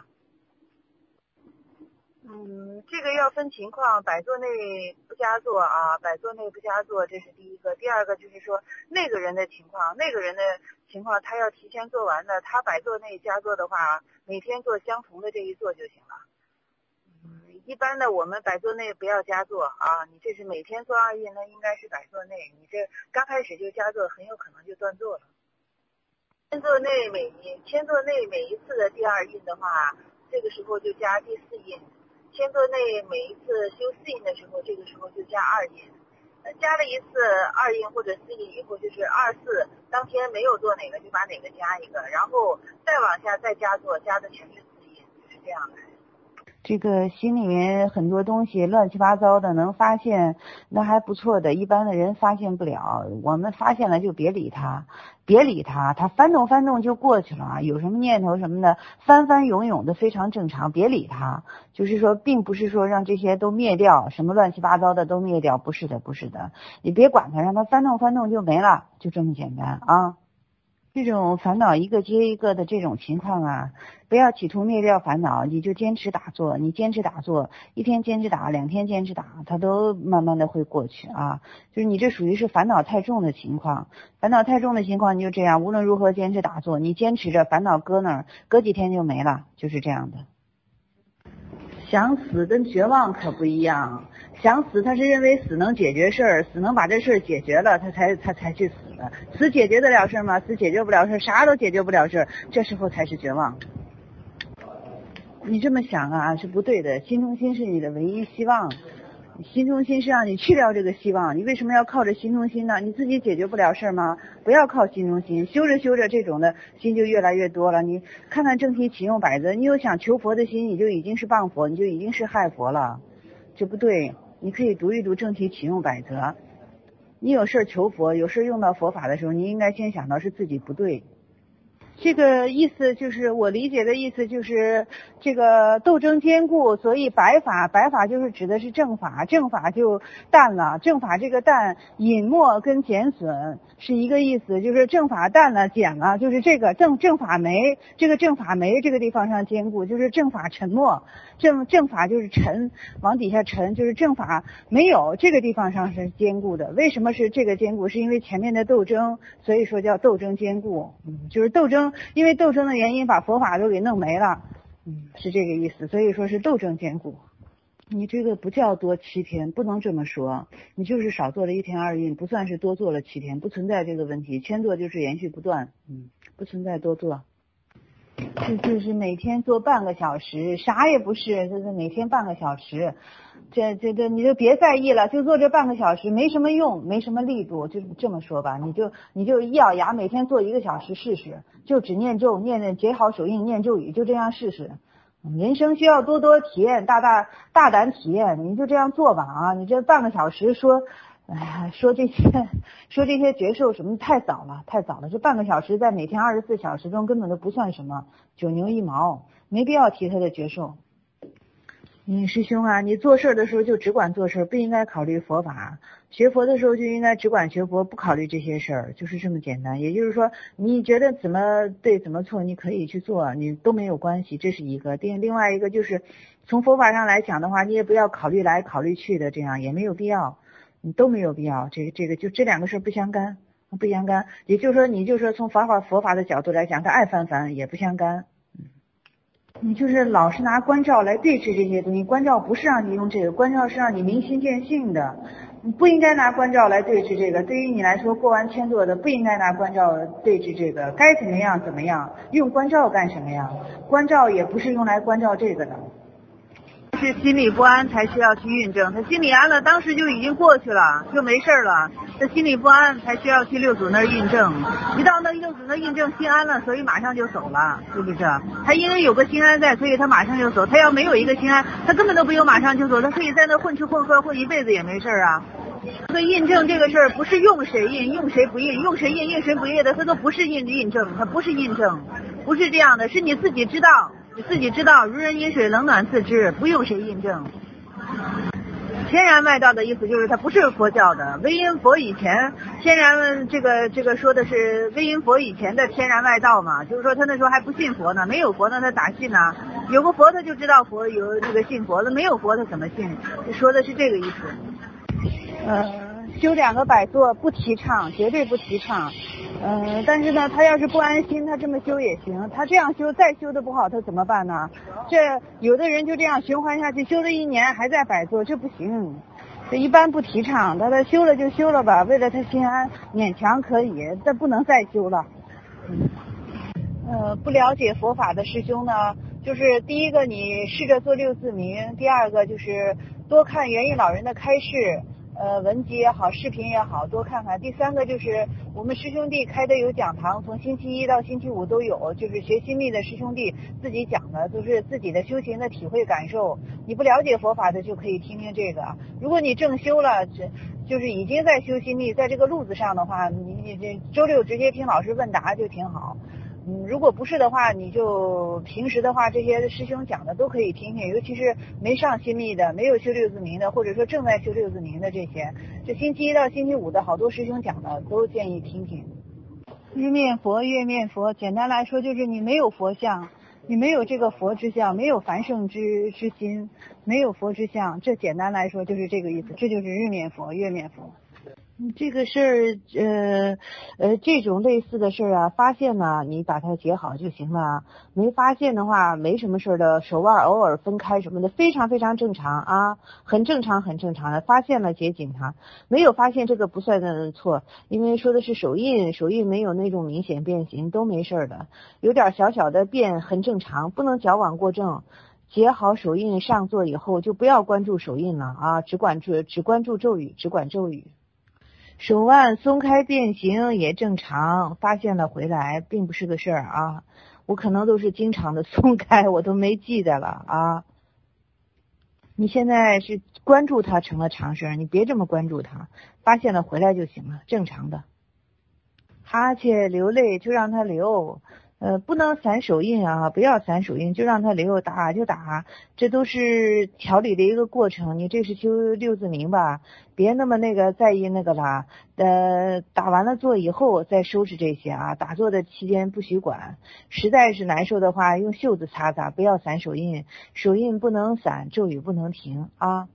这个要分情况，摆座内不加座啊，摆座内不加座，这是第一个。第二个就是说那个人的情况，他要提前做完的，他摆座内加座的话，每天做相同的这一座就行了。一般的我们摆座内不要加座啊，你这是每天做2印，那应该是摆座内，你这刚开始就加座，很有可能就断座了。签座内每一次的第2印的话，这个时候就加第4印。签座内每一次修4印的时候，这个时候就加2印。加了一次2印或者4印以后，就是2、4当天没有做哪个就把哪个加一个，然后再往下再加座，加的全是4印，就是这样的。 这个心里面很多东西乱七八糟的能发现，那还不错的，一般的人发现不了。我们发现了就别理他，他翻动就过去了，有什么念头什么的翻涌的非常正常，别理他。就是说并不是说让这些都灭掉，什么乱七八糟的都灭掉，不是的，你别管他，让他翻动就没了，就这么简单啊。这种烦恼一个接一个的这种情况啊，不要企图灭掉烦恼，你就坚持打坐，你坚持打坐，1天坚持打，2天坚持打，它都慢慢的会过去啊。就是你这属于是烦恼太重的情况，你就这样，无论如何坚持打坐，你坚持着，烦恼搁那儿，隔几天就没了，就是这样的。想死跟绝望可不一样，想死他是认为死能解决事儿，死能把这事儿解决了，他才去死的。死解决得了事儿吗？死解决不了事儿，啥都解决不了事儿，这时候才是绝望。你这么想啊是不对的，心中心是你的唯一希望，心中心是让你去掉这个希望，你为什么要靠着心中心呢？你自己解决不了事儿吗？不要靠心中心，修着这种的心就越来越多了。你看看正题启用百则，你有想求佛的心，你就已经是谤佛，你就已经是害佛了，这不对。你可以读一读正题启用百则，你有事求佛，有事用到佛法的时候，你应该先想到是自己不对。这个意思就是我理解的意思就是这个斗争坚固，所以白法就是指的是正法就淡了，正法这个淡隐没跟减损是一个意思，就是正法淡了减了，就是这个正法没这个地方上坚固，就是正法沉没，正法就是沉往底下沉，就是正法没有这个地方上是坚固的。为什么是这个坚固？是因为前面的斗争，所以说叫斗争坚固，就是斗争，因为斗争的原因把佛法都给弄没了，是这个意思，所以说是斗争坚固。你这个不叫多7天，不能这么说，你就是少做了1天2印，不算是多做了7天，不存在这个问题，圈做就是延续不断，不存在多做。就是每天做半个小时，啥也不是，就是每天半个小时，这你就别在意了，就做这半个小时，没什么用，没什么力度，就这么说吧，你就一咬牙每天做1个小时试试，就只念咒，结好手印，念咒语，就这样试试。人生需要多多体验，大胆体验，你就这样做吧啊！你这半个小时说这些觉受什么太早了，这半个小时在每天24小时中根本都不算什么，9牛1毛，没必要提他的觉受。师兄啊，你做事的时候就只管做事，不应该考虑佛法，学佛的时候就应该只管学佛，不考虑这些事儿，就是这么简单。也就是说你觉得怎么对怎么错你可以去做，你都没有关系，这是一个。另外一个就是从佛法上来讲的话，你也不要考虑来考虑去的，这样也没有必要，你都没有必要，这个就这2个事不相干。也就是说你就说从佛法的角度来讲，它爱翻也不相干。你就是老是拿观照来对治这些东西，观照不是让你用这个，观照是让你明心见性的，你不应该拿观照来对治这个。对于你来说，过完签座的不应该拿观照对治这个，该怎么样，用观照干什么呀？观照也不是用来观照这个的。是心里不安才需要去印证，他心里安了，当时就已经过去了，就没事了。他心里不安才需要去六祖那儿印证，一到那六祖那儿印证心安了，所以马上就走了，是不是？他因为有个心安在，所以他马上就走。他要没有一个心安，他根本都不用马上就走，他可以在那混吃混喝混一辈子也没事啊。这个印证这个事儿不是用谁印用谁不印，用谁印谁不印的，他都不是印证，他不是印证，不是这样的，是你自己知道。 你自己知道，如人饮水，冷暖自知，不用谁印证。天然外道的意思就是它不是佛教的，微因佛以前天然这个说的是微因佛以前的天然外道嘛，就是说他那时候还不信佛呢，没有佛呢他咋信呢？有个佛他就知道佛，有这个信佛了，没有佛他怎么信？说的是这个意思。修2个摆座不提倡，绝对不提倡。但是呢，他要是不安心，他这么修也行。他这样修，再修的不好，他怎么办呢？这有的人就这样循环下去，修了1年还在摆座，这不行。这一般不提倡，他修了就修了吧，为了他心安，勉强可以，但不能再修了。不了解佛法的师兄呢，就是第一个你试着做六字明，第二个就是多看元义老人的开示。文集也好，视频也好，多看看。第3个就是我们师兄弟开的有讲堂，从星期1到星期5都有，就是学心密的师兄弟自己讲的，都是自己的修行的体会感受。你不了解佛法的就可以听听这个。如果你正修了，就是已经在修心密，在这个路子上的话，你这周6直接听老师问答就挺好。如果不是的话，你就平时的话，这些师兄讲的都可以听听，尤其是没上心密的，没有修六字明的，或者说正在修六字明的这些，这星期1到星期5的好多师兄讲的都建议听听。日面佛、月面佛，简单来说就是你没有佛像，你没有这个佛之相，没有繁盛之心，没有佛之相，这简单来说就是这个意思，这就是日面佛、月面佛。这个事儿，这种类似的事儿啊，发现呢，你把它结好就行了。没发现的话，没什么事的，手腕偶尔分开什么的，非常非常正常啊，很正常，很正常的。发现了结紧它，没有发现这个不算错，因为说的是手印，手印没有那种明显变形，都没事的，有点小小的变很正常，不能矫枉过正。结好手印上座以后，就不要关注手印了啊，只关注咒语，只管咒语。手腕松开变形也正常，发现了回来并不是个事儿啊。我可能都是经常的松开，我都没记得了啊。你现在是关注它成了常事，你别这么关注它，发现了回来就行了，正常的。哈欠流泪就让它流，不能散手印啊，不要散手印，就让它流，打就打，这都是调理的一个过程。你这是修六字明吧，别那么在意那个啦。打完了坐以后再收拾这些啊，打坐的期间不许管，实在是难受的话用袖子擦擦，不要散手印，手印不能散，咒语不能停啊。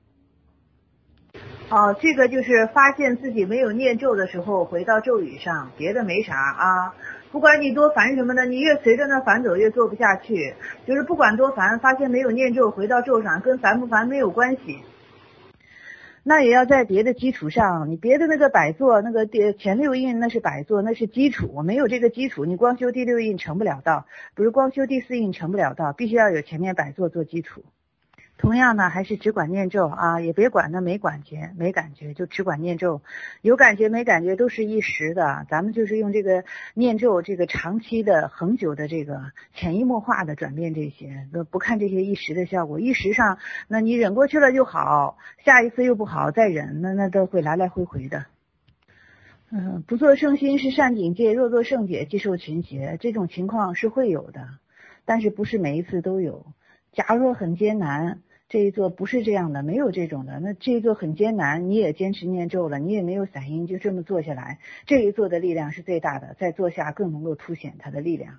这个就是发现自己没有念咒的时候回到咒语上，别的没啥啊。不管你多烦什么的，你越随着那烦走越做不下去，就是不管多烦，发现没有念咒回到咒上，跟烦不烦没有关系。那也要在别的基础上，你别的那个摆座那个前6印那是摆座，那是基础，没有这个基础你光修第6印成不了道，不是光修第4印成不了道，必须要有前面摆座做基础。同样呢，还是只管念咒啊，也别管那没感觉，就只管念咒。有感觉没感觉都是一时的，咱们就是用这个念咒，这个长期的、恒久的这个潜移默化的转变这些，不看这些一时的效果。一时上，那你忍过去了就好，下一次又不好再忍，那都会来来回回的。不做圣心是善警戒，若做圣解即受群邪，这种情况是会有的，但是不是每一次都有。假如说很艰难，这一座不是这样的，没有这种的，那这一座很艰难，你也坚持念咒了，你也没有散音，就这么做下来，这一座的力量是最大的，在坐下更能够凸显它的力量。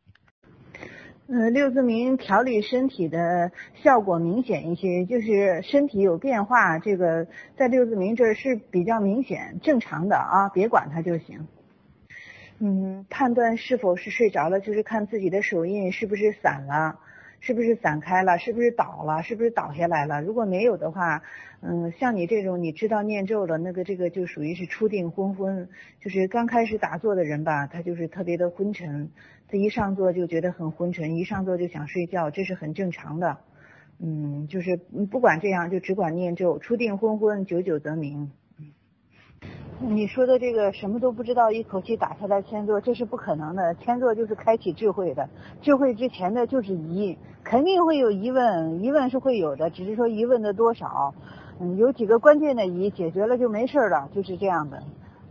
六字明调理身体的效果明显一些，就是身体有变化，这个在六字明这儿是比较明显正常的啊，别管它就行。判断是否是睡着了，就是看自己的手印是不是散了，是不是散开了，是不是倒了，是不是倒下来了。如果没有的话，像你这种你知道念咒了，这个就属于是初定昏，就是刚开始打坐的人吧，他就是特别的昏沉，他一上座就觉得很昏沉，一上座就想睡觉，这是很正常的。就是不管这样，就只管念咒，初定昏，久久得明。你说的这个什么都不知道，一口气打下来千座，这是不可能的。千座就是开启智慧的，智慧之前的就是疑，肯定会有疑问，疑问是会有的，只是说疑问的多少。有几个关键的疑解决了就没事了，就是这样的。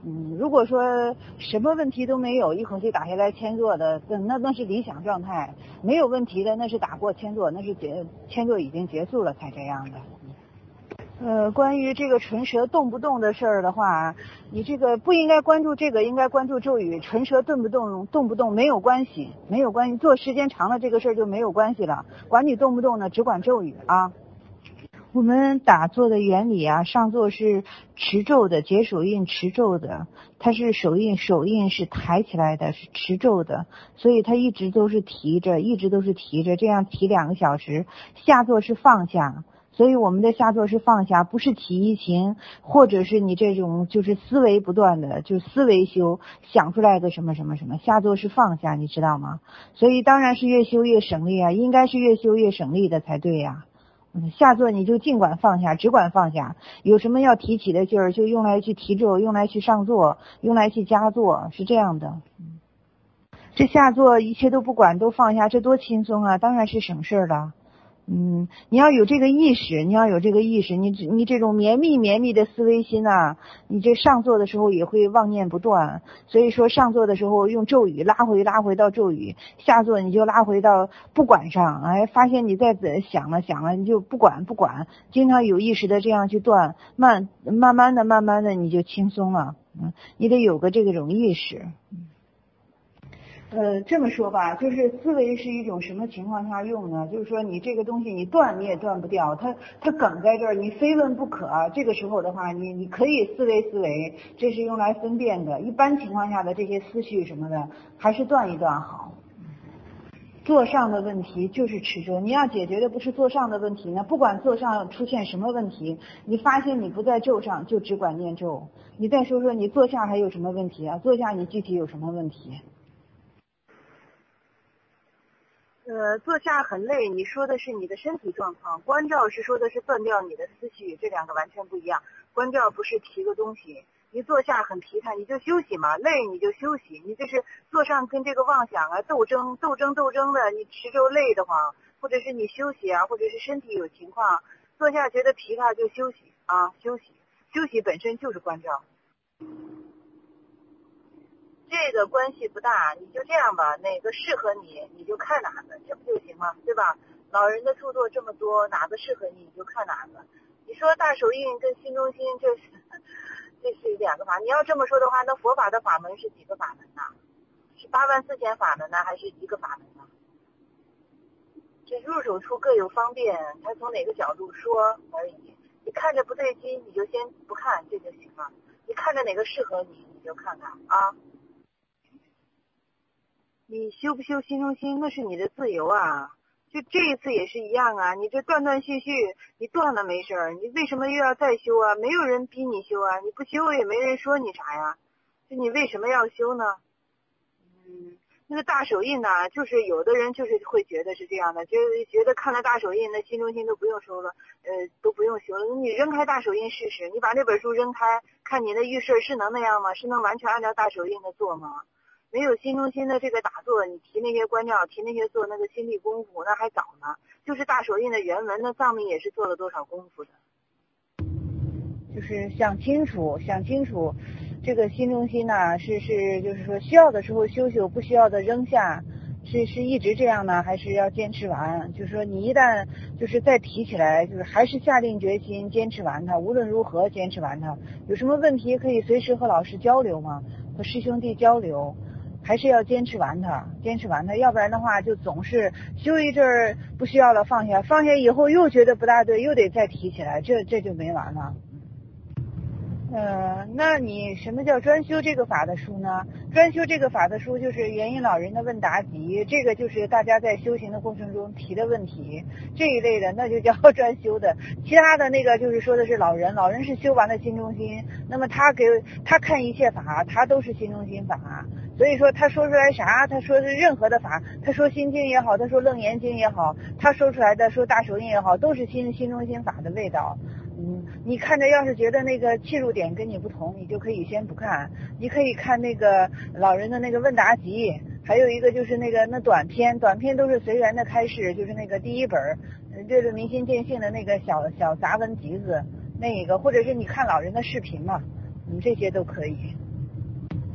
如果说什么问题都没有，一口气打下来千座的，那是理想状态。没有问题的，那是打过千座，那是千座已经结束了才这样的。关于这个唇舌动不动的事儿的话，你这个不应该关注这个，应该关注咒语。唇舌动不动没有关系，没有关系。做时间长了，这个事儿就没有关系了。管你动不动呢，只管咒语啊。我们打坐的原理啊，上座是持咒的，结手印持咒的，它是手印是抬起来的，是持咒的，所以它一直都是提着，这样提2个小时。下座是放下。所以我们的下座是放下，不是起疑情，或者是你这种就是思维不断的，就是思维修，想出来个什么什么什么，下座是放下，你知道吗？所以当然是越修越省力啊，应该是越修越省力的才对呀。下座你就尽管放下，只管放下，有什么要提起的劲儿，就用来去提咒，用来去上座，用来去加座，是这样的。这下座一切都不管，都放下，这多轻松啊，当然是省事了。你要有这个意识，你这种绵密的思维心啊，你这上座的时候也会妄念不断。所以说上座的时候用咒语拉回到咒语，下座你就拉回到不管上。发现你再想了你就不管，经常有意识的这样去断，慢慢的你就轻松了。你得有个这种意识。这么说吧，就是思维是一种什么情况下用呢？就是说你这个东西你断你也断不掉，它梗在这儿，你非问不可。这个时候的话，你可以思维，这是用来分辨的。一般情况下的这些思绪什么的，还是断一断好。座上的问题就是持咒，你要解决的不是座上的问题呢，不管座上出现什么问题，你发现你不在咒上，就只管念咒。你再说说你座下还有什么问题啊？座下你具体有什么问题？ 坐下很累，你说的是你的身体状况，关照是说的是断掉你的思绪，这2个完全不一样。关照不是提个东西，你坐下很疲态，你就休息嘛，累你就休息，你就是坐上跟这个妄想啊斗争的，你持咒累得慌，或者是你休息啊，或者是身体有情况，坐下觉得疲乏就休息啊，休息本身就是关照。这个关系不大，你就这样吧，哪个适合你，你就看哪个，这不就行吗？对吧？老人的著作这么多，哪个适合你，你就看哪个。你说大手印跟心中心，这是2个法。你要这么说的话，那佛法的法门是几个法门呢？是84000法门呢，还是1个法门呢？这入手处各有方便，他从哪个角度说而已。你看着不对劲，你就先不看，这就行了。你看着哪个适合你，你就看看啊。你修不修心中心那是你的自由啊，就这一次也是一样啊，你这断续，你断了没事儿，你为什么又要再修啊？没有人逼你修啊，你不修也没人说你啥呀，就你为什么要修呢？那个大手印呢，就是有的人就是会觉得是这样的，觉得看了大手印那心中心都不用收了，都不用修了。你扔开大手印试试，你把那本书扔开，看你的预设是能那样吗？是能完全按照大手印的做吗？没有心中心的这个打坐，你提那些关照，提那些做那个心力功夫，那还早呢。就是大手印的原文，那藏密也是做了多少功夫的。 就是想清楚，这个心中心呢，就是说需要的时候修，不需要的扔下，是一直这样呢，还是要坚持完？就是说你一旦就是再提起来，就是还是下定决心坚持完它，无论如何坚持完它。有什么问题可以随时和老师交流嘛，和师兄弟交流。还是要坚持完它，要不然的话就总是修一阵儿不需要了放下以后又觉得不大对，又得再提起来，这就没完了。那你什么叫专修这个法的书呢？专修这个法的书就是元因老人的问答集，这个就是大家在修行的过程中提的问题，这一类的那就叫专修的。其他的那个就是说的是老人是修完了心中心，那么他看一切法，他都是心中心法。所以说他说出来啥，他说是任何的法，他说心经也好，他说楞严经也好，他说出来的说大手印也好，都是心中心法的味道。你看着要是觉得那个切入点跟你不同，你就可以先不看，你可以看那个老人的那个问答集，还有一个就是那短篇都是随缘的开示，就是那个第一本对着明心见性的那个小杂文集子那个，或者是你看老人的视频嘛，这些都可以。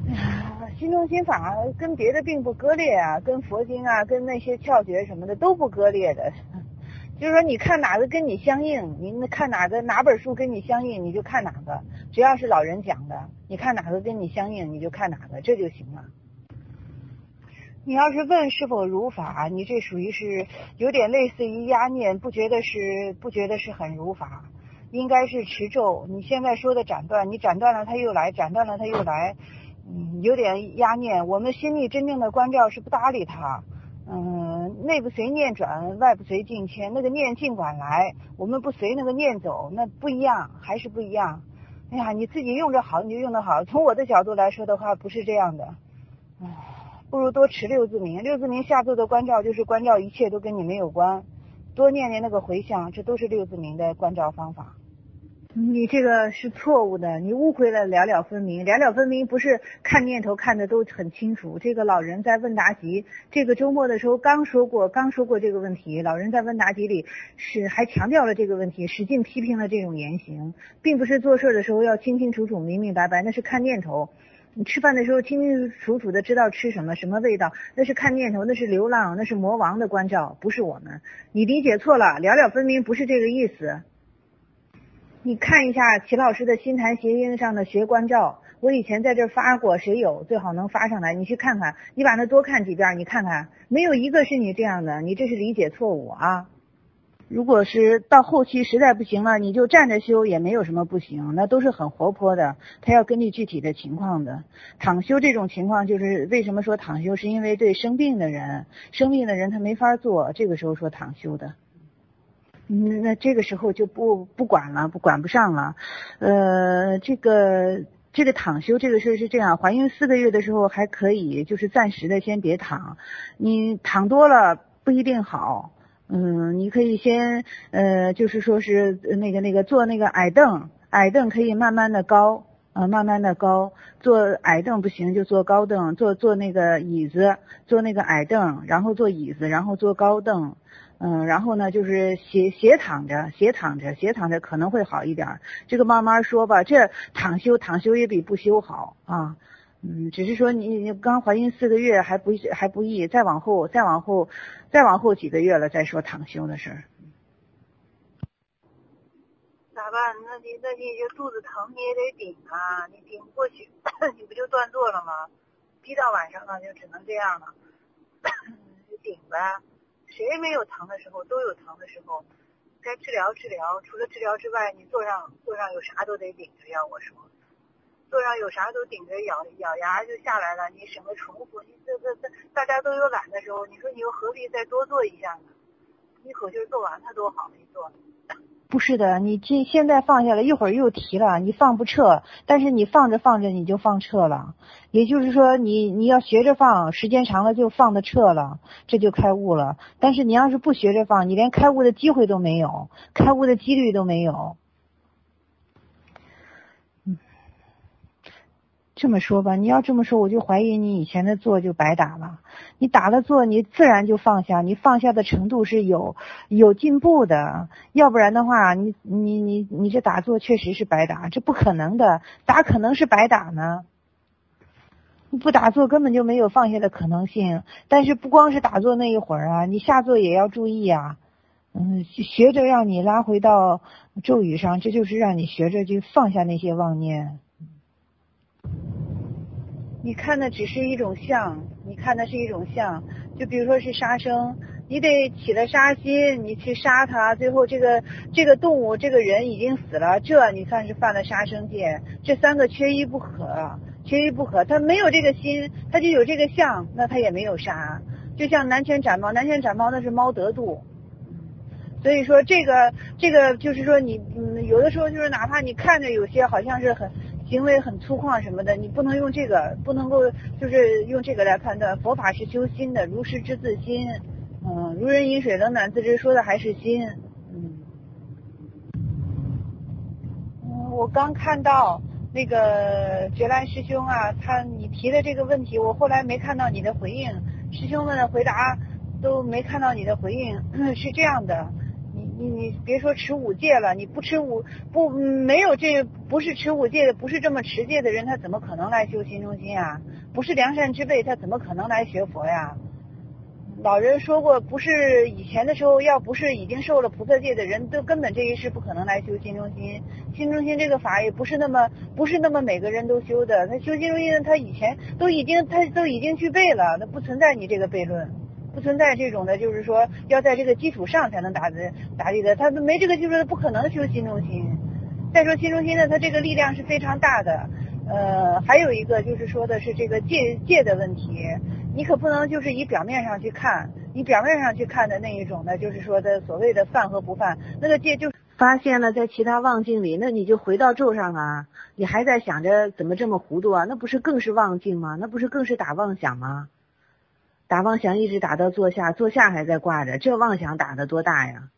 心中心法跟别的并不割裂啊，跟佛经啊，跟那些窍诀什么的都不割裂的。就是说你看哪个跟你相应，你看哪本书跟你相应，你就看哪个，只要是老人讲的，你看哪个跟你相应，你就看哪个，这就行了。你要是问是否如法，你这属于是有点类似于压念，不觉得是很如法，应该是持咒。你现在说的斩断，你斩断了它又来，斩断了它又来，有点压念。我们心里真正的关照是不搭理它，内不随念转，外不随境迁，那个念尽管来，我们不随那个念走，那不一样，还是不一样。哎呀，你自己用着好你就用得好，从我的角度来说的话不是这样的。不如多持六字明，六字明下座的关照就是关照一切都跟你没有关，多念念那个回向，这都是六字明的关照方法。你这个是错误的，你误会了了了分明。了了分明不是看念头看的都很清楚。这个老人在问答集这个周末的时候刚说过这个问题，老人在问答集里还强调了这个问题，使劲批评了这种言行，并不是做事的时候要清清楚楚明明白白，那是看念头。你吃饭的时候清清楚楚的知道吃什么味道，那是看念头，那是流浪，那是魔王的关照，不是我们。你理解错了，了了分明不是这个意思。你看一下齐老师的心坛谐音上的学关照，我以前在这发过，谁有最好能发上来，你去看看，你把它多看几遍，你看看没有一个是你这样的，你这是理解错误啊。如果是到后期实在不行了，你就站着修也没有什么不行，那都是很活泼的，他要根据具体的情况的。躺修这种情况，就是为什么说躺修，是因为对生病的人他没法做，这个时候说躺修的。那这个时候就不管了，管不上了。这个躺修这个事是这样，怀孕4个月的时候还可以，就是暂时的先别躺，你躺多了不一定好。你可以先就是说是那个坐那个矮凳可以慢慢的高，坐矮凳不行就坐高凳，坐那个椅子，坐那个矮凳，然后坐椅子，然后坐高凳。然后呢就是斜躺着可能会好一点，这个慢慢说吧，这躺修也比不修好啊。只是说你刚怀孕4个月还不易，再往后几个月了再说躺修的事儿。 咋办？那你这肚子疼你也得顶啊，你顶不过去你不就断座了吗？逼到晚上了就只能这样了就顶呗，谁没有疼的时候，都有疼的时候，该治疗，除了治疗之外，你座上有啥都得顶着呀，我说座上有啥都顶着，咬牙就下来了，你省得重复，你这大家都有懒的时候，你说你又何必再多做一下呢？一口气做完它多好，一做。 不是的，你现在放下了，一会儿又提了，你放不撤，但是你放着你就放撤了，也就是说你要学着放，时间长了就放的撤了，这就开悟了。但是你要是不学着放，你连开悟的机会都没有，开悟的几率都没有。这么说吧，你要这么说，我就怀疑你以前的坐就白打了。你打了坐，你自然就放下，你放下的程度是有进步的。要不然的话，你这打坐确实是白打，这不可能的，咋可能是白打呢？你不打坐根本就没有放下的可能性。但是不光是打坐那一会儿啊，你下坐也要注意啊。学着让你拉回到咒语上，这就是让你学着去放下那些妄念。你看的只是一种相，就比如说是杀生，你得起了杀心，你去杀它，最后这个动物这个人已经死了，这你算是犯了杀生戒，这3个缺一不可，他没有这个心，他就有这个相，那他也没有杀。就像南拳斩猫那是猫得度。所以说这个就是说你有的时候就是哪怕你看着有些好像是行为很粗犷什么的，你不能用这个，不能够就是用这个来判断。佛法是修心的，如是知自心。如人饮水，冷暖自知，说的还是心。我刚看到那个觉兰师兄啊，你提的这个问题，我后来没看到你的回应，师兄们的回答都没看到你的回应。是这样的， 你别说持五戒了，你不持没有这不是持五戒的，不是这么持戒的人，他怎么可能来修心中心啊？不是良善之辈，他怎么可能来学佛呀？老人说过，不是以前的时候，要不是已经受了菩萨戒的人，都根本这一世不可能来修心中心。心中心这个法也不是那么每个人都修的。他修心中心，他以前都已经具备了，那不存在你这个悖论，不存在这种的，就是说要在这个基础上才能打这个，他没这个基础，不可能修心中心。再说心中心呢，它这个力量是非常大的。还有一个就是说的是这个戒的问题。你可不能就是以表面上去看，你表面上去看的那一种呢，就是说的所谓的犯和不犯，那个戒就发现了在其他妄境里，那你就回到咒上啊，你还在想着怎么这么糊涂啊，那不是更是妄境吗？那不是更是打妄想吗？打妄想一直打到坐下，坐下还在挂着，这妄想打得多大呀？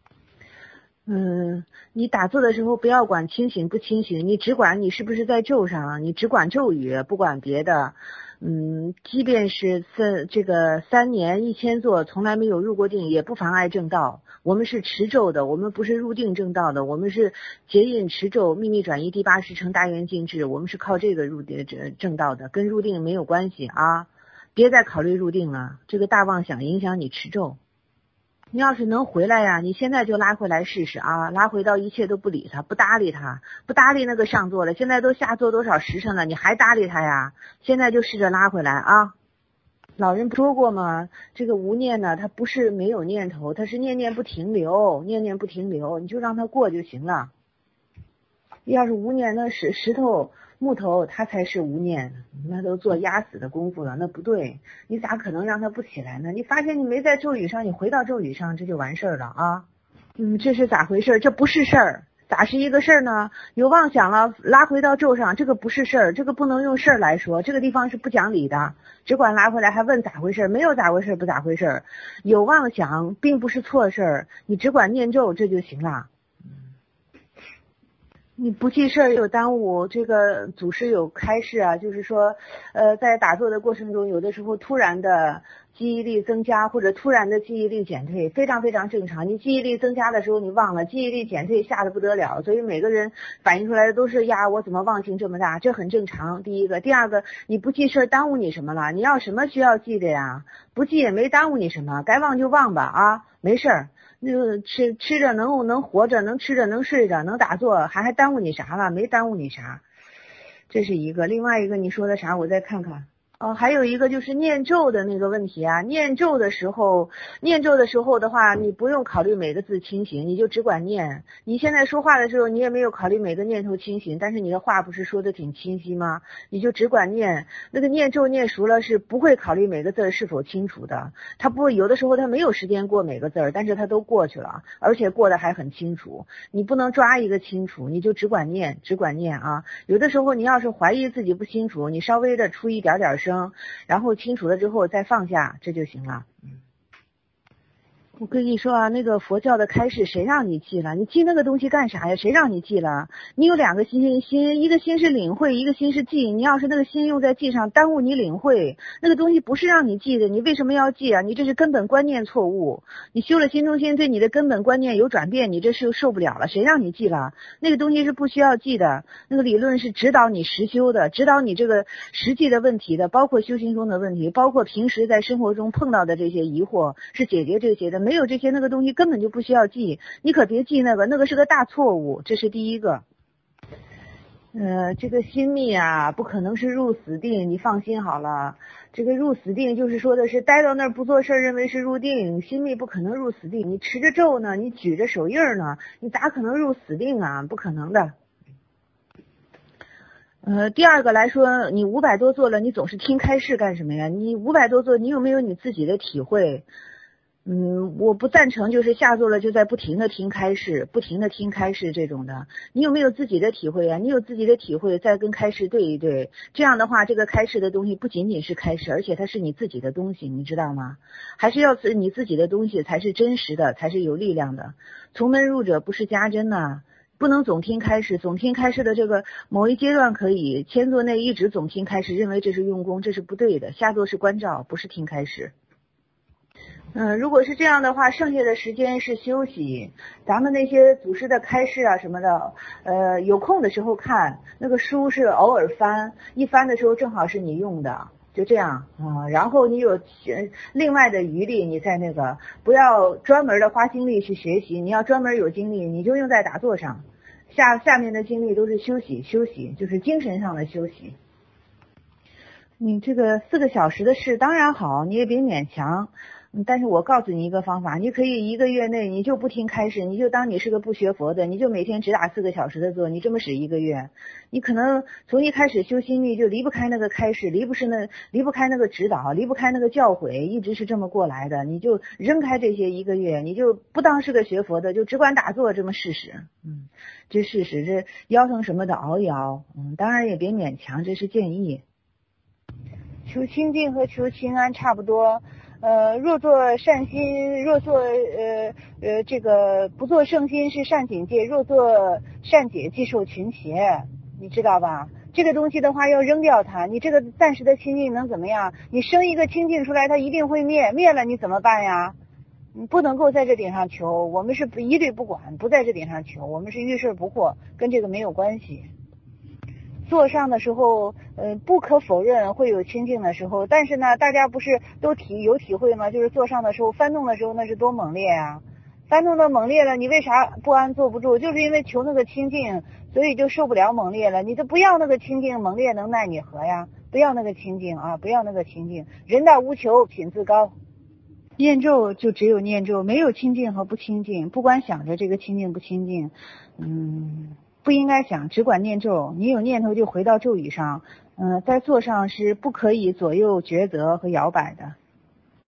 你打坐的时候不要管清醒不清醒，你只管你是不是在咒上，你只管咒语，不管别的。即便是3年1000坐从来没有入过定，也不妨碍正道。我们是持咒的，我们不是入定正道的，我们是结印持咒，秘密转移第80成大圆净智，我们是靠这个入定正道的，跟入定没有关系啊！别再考虑入定了，这个大妄想影响你持咒。你要是能回来呀，你现在就拉回来试试啊，拉回到一切都不理他，不搭理他，不搭理那个上座了，现在都下座多少时辰了，你还搭理他呀？现在就试着拉回来啊。老人不说过吗？这个无念呢，它不是没有念头，它是念念不停留，念念不停留，你就让它过就行了。要是无念，那是石头木头它才是无念，那都做压死的功夫了，那不对，你咋可能让它不起来呢？你发现你没在咒语上，你回到咒语上，这就完事儿了啊。这是咋回事？这不是事儿，咋是一个事儿呢？有妄想了，拉回到咒上，这个不是事儿，这个不能用事儿来说，这个地方是不讲理的，只管拉回来还问咋回事？没有咋回事不咋回事，有妄想并不是错事儿，你只管念咒这就行了。你不记事儿有耽误，这个祖师有开示啊，就是说在打坐的过程中，有的时候突然的记忆力增加或者突然的记忆力减退，非常非常正常。你记忆力增加的时候你忘了，记忆力减退吓得不得了，所以每个人反映出来的都是呀，我怎么忘性这么大，这很正常。第一个，第二个，你不记事儿耽误你什么了？你要什么需要记的呀？不记也没耽误你什么，该忘就忘吧啊，没事儿。那个吃着能活着，能吃着能睡着能打坐，还耽误你啥了？没耽误你啥，这是一个。另外一个你说的啥？我再看看。还有一个就是念咒的那个问题啊，念咒的时候的话，你不用考虑每个字清醒，你就只管念。你现在说话的时候，你也没有考虑每个念头清醒，但是你的话不是说的挺清晰吗？你就只管念。那个念咒念熟了是不会考虑每个字是否清楚的，他不有的时候他没有时间过每个字，但是他都过去了，而且过得还很清楚。你不能抓一个清楚，你就只管念啊。有的时候你要是怀疑自己不清楚，你稍微的出一点声，然后清楚了之后再放下，这就行了。我跟你说啊，那个佛教的开示谁让你记了？你记那个东西干啥呀？谁让你记了？你有2个心，一个心是领会，一个心是记。你要是那个心用在记上，耽误你领会，那个东西不是让你记的，你为什么要记啊？你这是根本观念错误。你修了心中心，对你的根本观念有转变，你这是受不了了。谁让你记了？那个东西是不需要记的，那个理论是指导你实修的，指导你这个实际的问题的，包括修行中的问题，包括平时在生活中碰到的这些疑惑，是解决这些的。没有这些，那个东西根本就不需要记，你可别记那个是个大错误，这是第一个。这个心密啊，不可能是入死定，你放心好了。这个入死定就是说的是待到那儿不做事，认为是入定，心密不可能入死定。你持着咒呢，你举着手印呢，你咋可能入死定啊？不可能的。第二个来说，你500多做了，你总是听开示干什么呀？你500多做，你有没有你自己的体会？我不赞成就是下座了就在不停的听开示这种的。你有没有自己的体会啊？你有自己的体会，再跟开示对一对。这样的话，这个开示的东西不仅仅是开示，而且它是你自己的东西，你知道吗？还是要你自己的东西才是真实的，才是有力量的。从门入者不是家珍呐。不能总听开示，总听开示的这个某一阶段可以，1000座内一直总听开示，认为这是用功，这是不对的。下座是关照，不是听开示。 如果是这样的话，剩下的时间是休息。咱们那些祖师的开示啊什么的，有空的时候看，那个书是偶尔翻，一翻的时候正好是你用的，就这样啊。然后你有另外的余力，你在那个不要专门的花精力去学习，你要专门有精力，你就用在打坐上。下面的精力都是休息，就是精神上的休息。你这个4个小时的事当然好，你也别勉强。但是我告诉你一个方法，你可以1个月内你就不听开示，你就当你是个不学佛的，你就每天只打4个小时的坐，你这么使1个月，你可能从一开始修心力就离不开那个开示，离不开那个指导，离不开那个教诲，一直是这么过来的，你就扔开这些1个月，你就不当是个学佛的，就只管打坐这么试试。这试试，这腰疼什么的熬一熬。当然也别勉强，这是建议。求清净和求心安差不多。若做善心，若做这个不做圣心是善警戒，若做善解即受群邪，你知道吧？这个东西的话要扔掉它，你这个暂时的清净能怎么样？你生一个清净出来，它一定会灭，灭了你怎么办呀？你不能够在这顶上求，我们是一律不管，不在这顶上求，我们是遇事不惑，跟这个没有关系。坐上的时候，不可否认会有清净的时候，但是呢，大家不是都有体会吗？就是坐上的时候，翻动的时候那是多猛烈啊！翻动的猛烈了，你为啥不安坐不住？就是因为求那个清净，所以就受不了猛烈了。你都不要那个清净，猛烈能奈你何呀？不要那个清净啊，不要那个清净。人大无求，品自高。念咒就只有念咒，没有清净和不清净，不管想着这个清净不清净，不应该想，只管念咒。你有念头就回到咒语上，在座上是不可以左右抉择和摇摆的。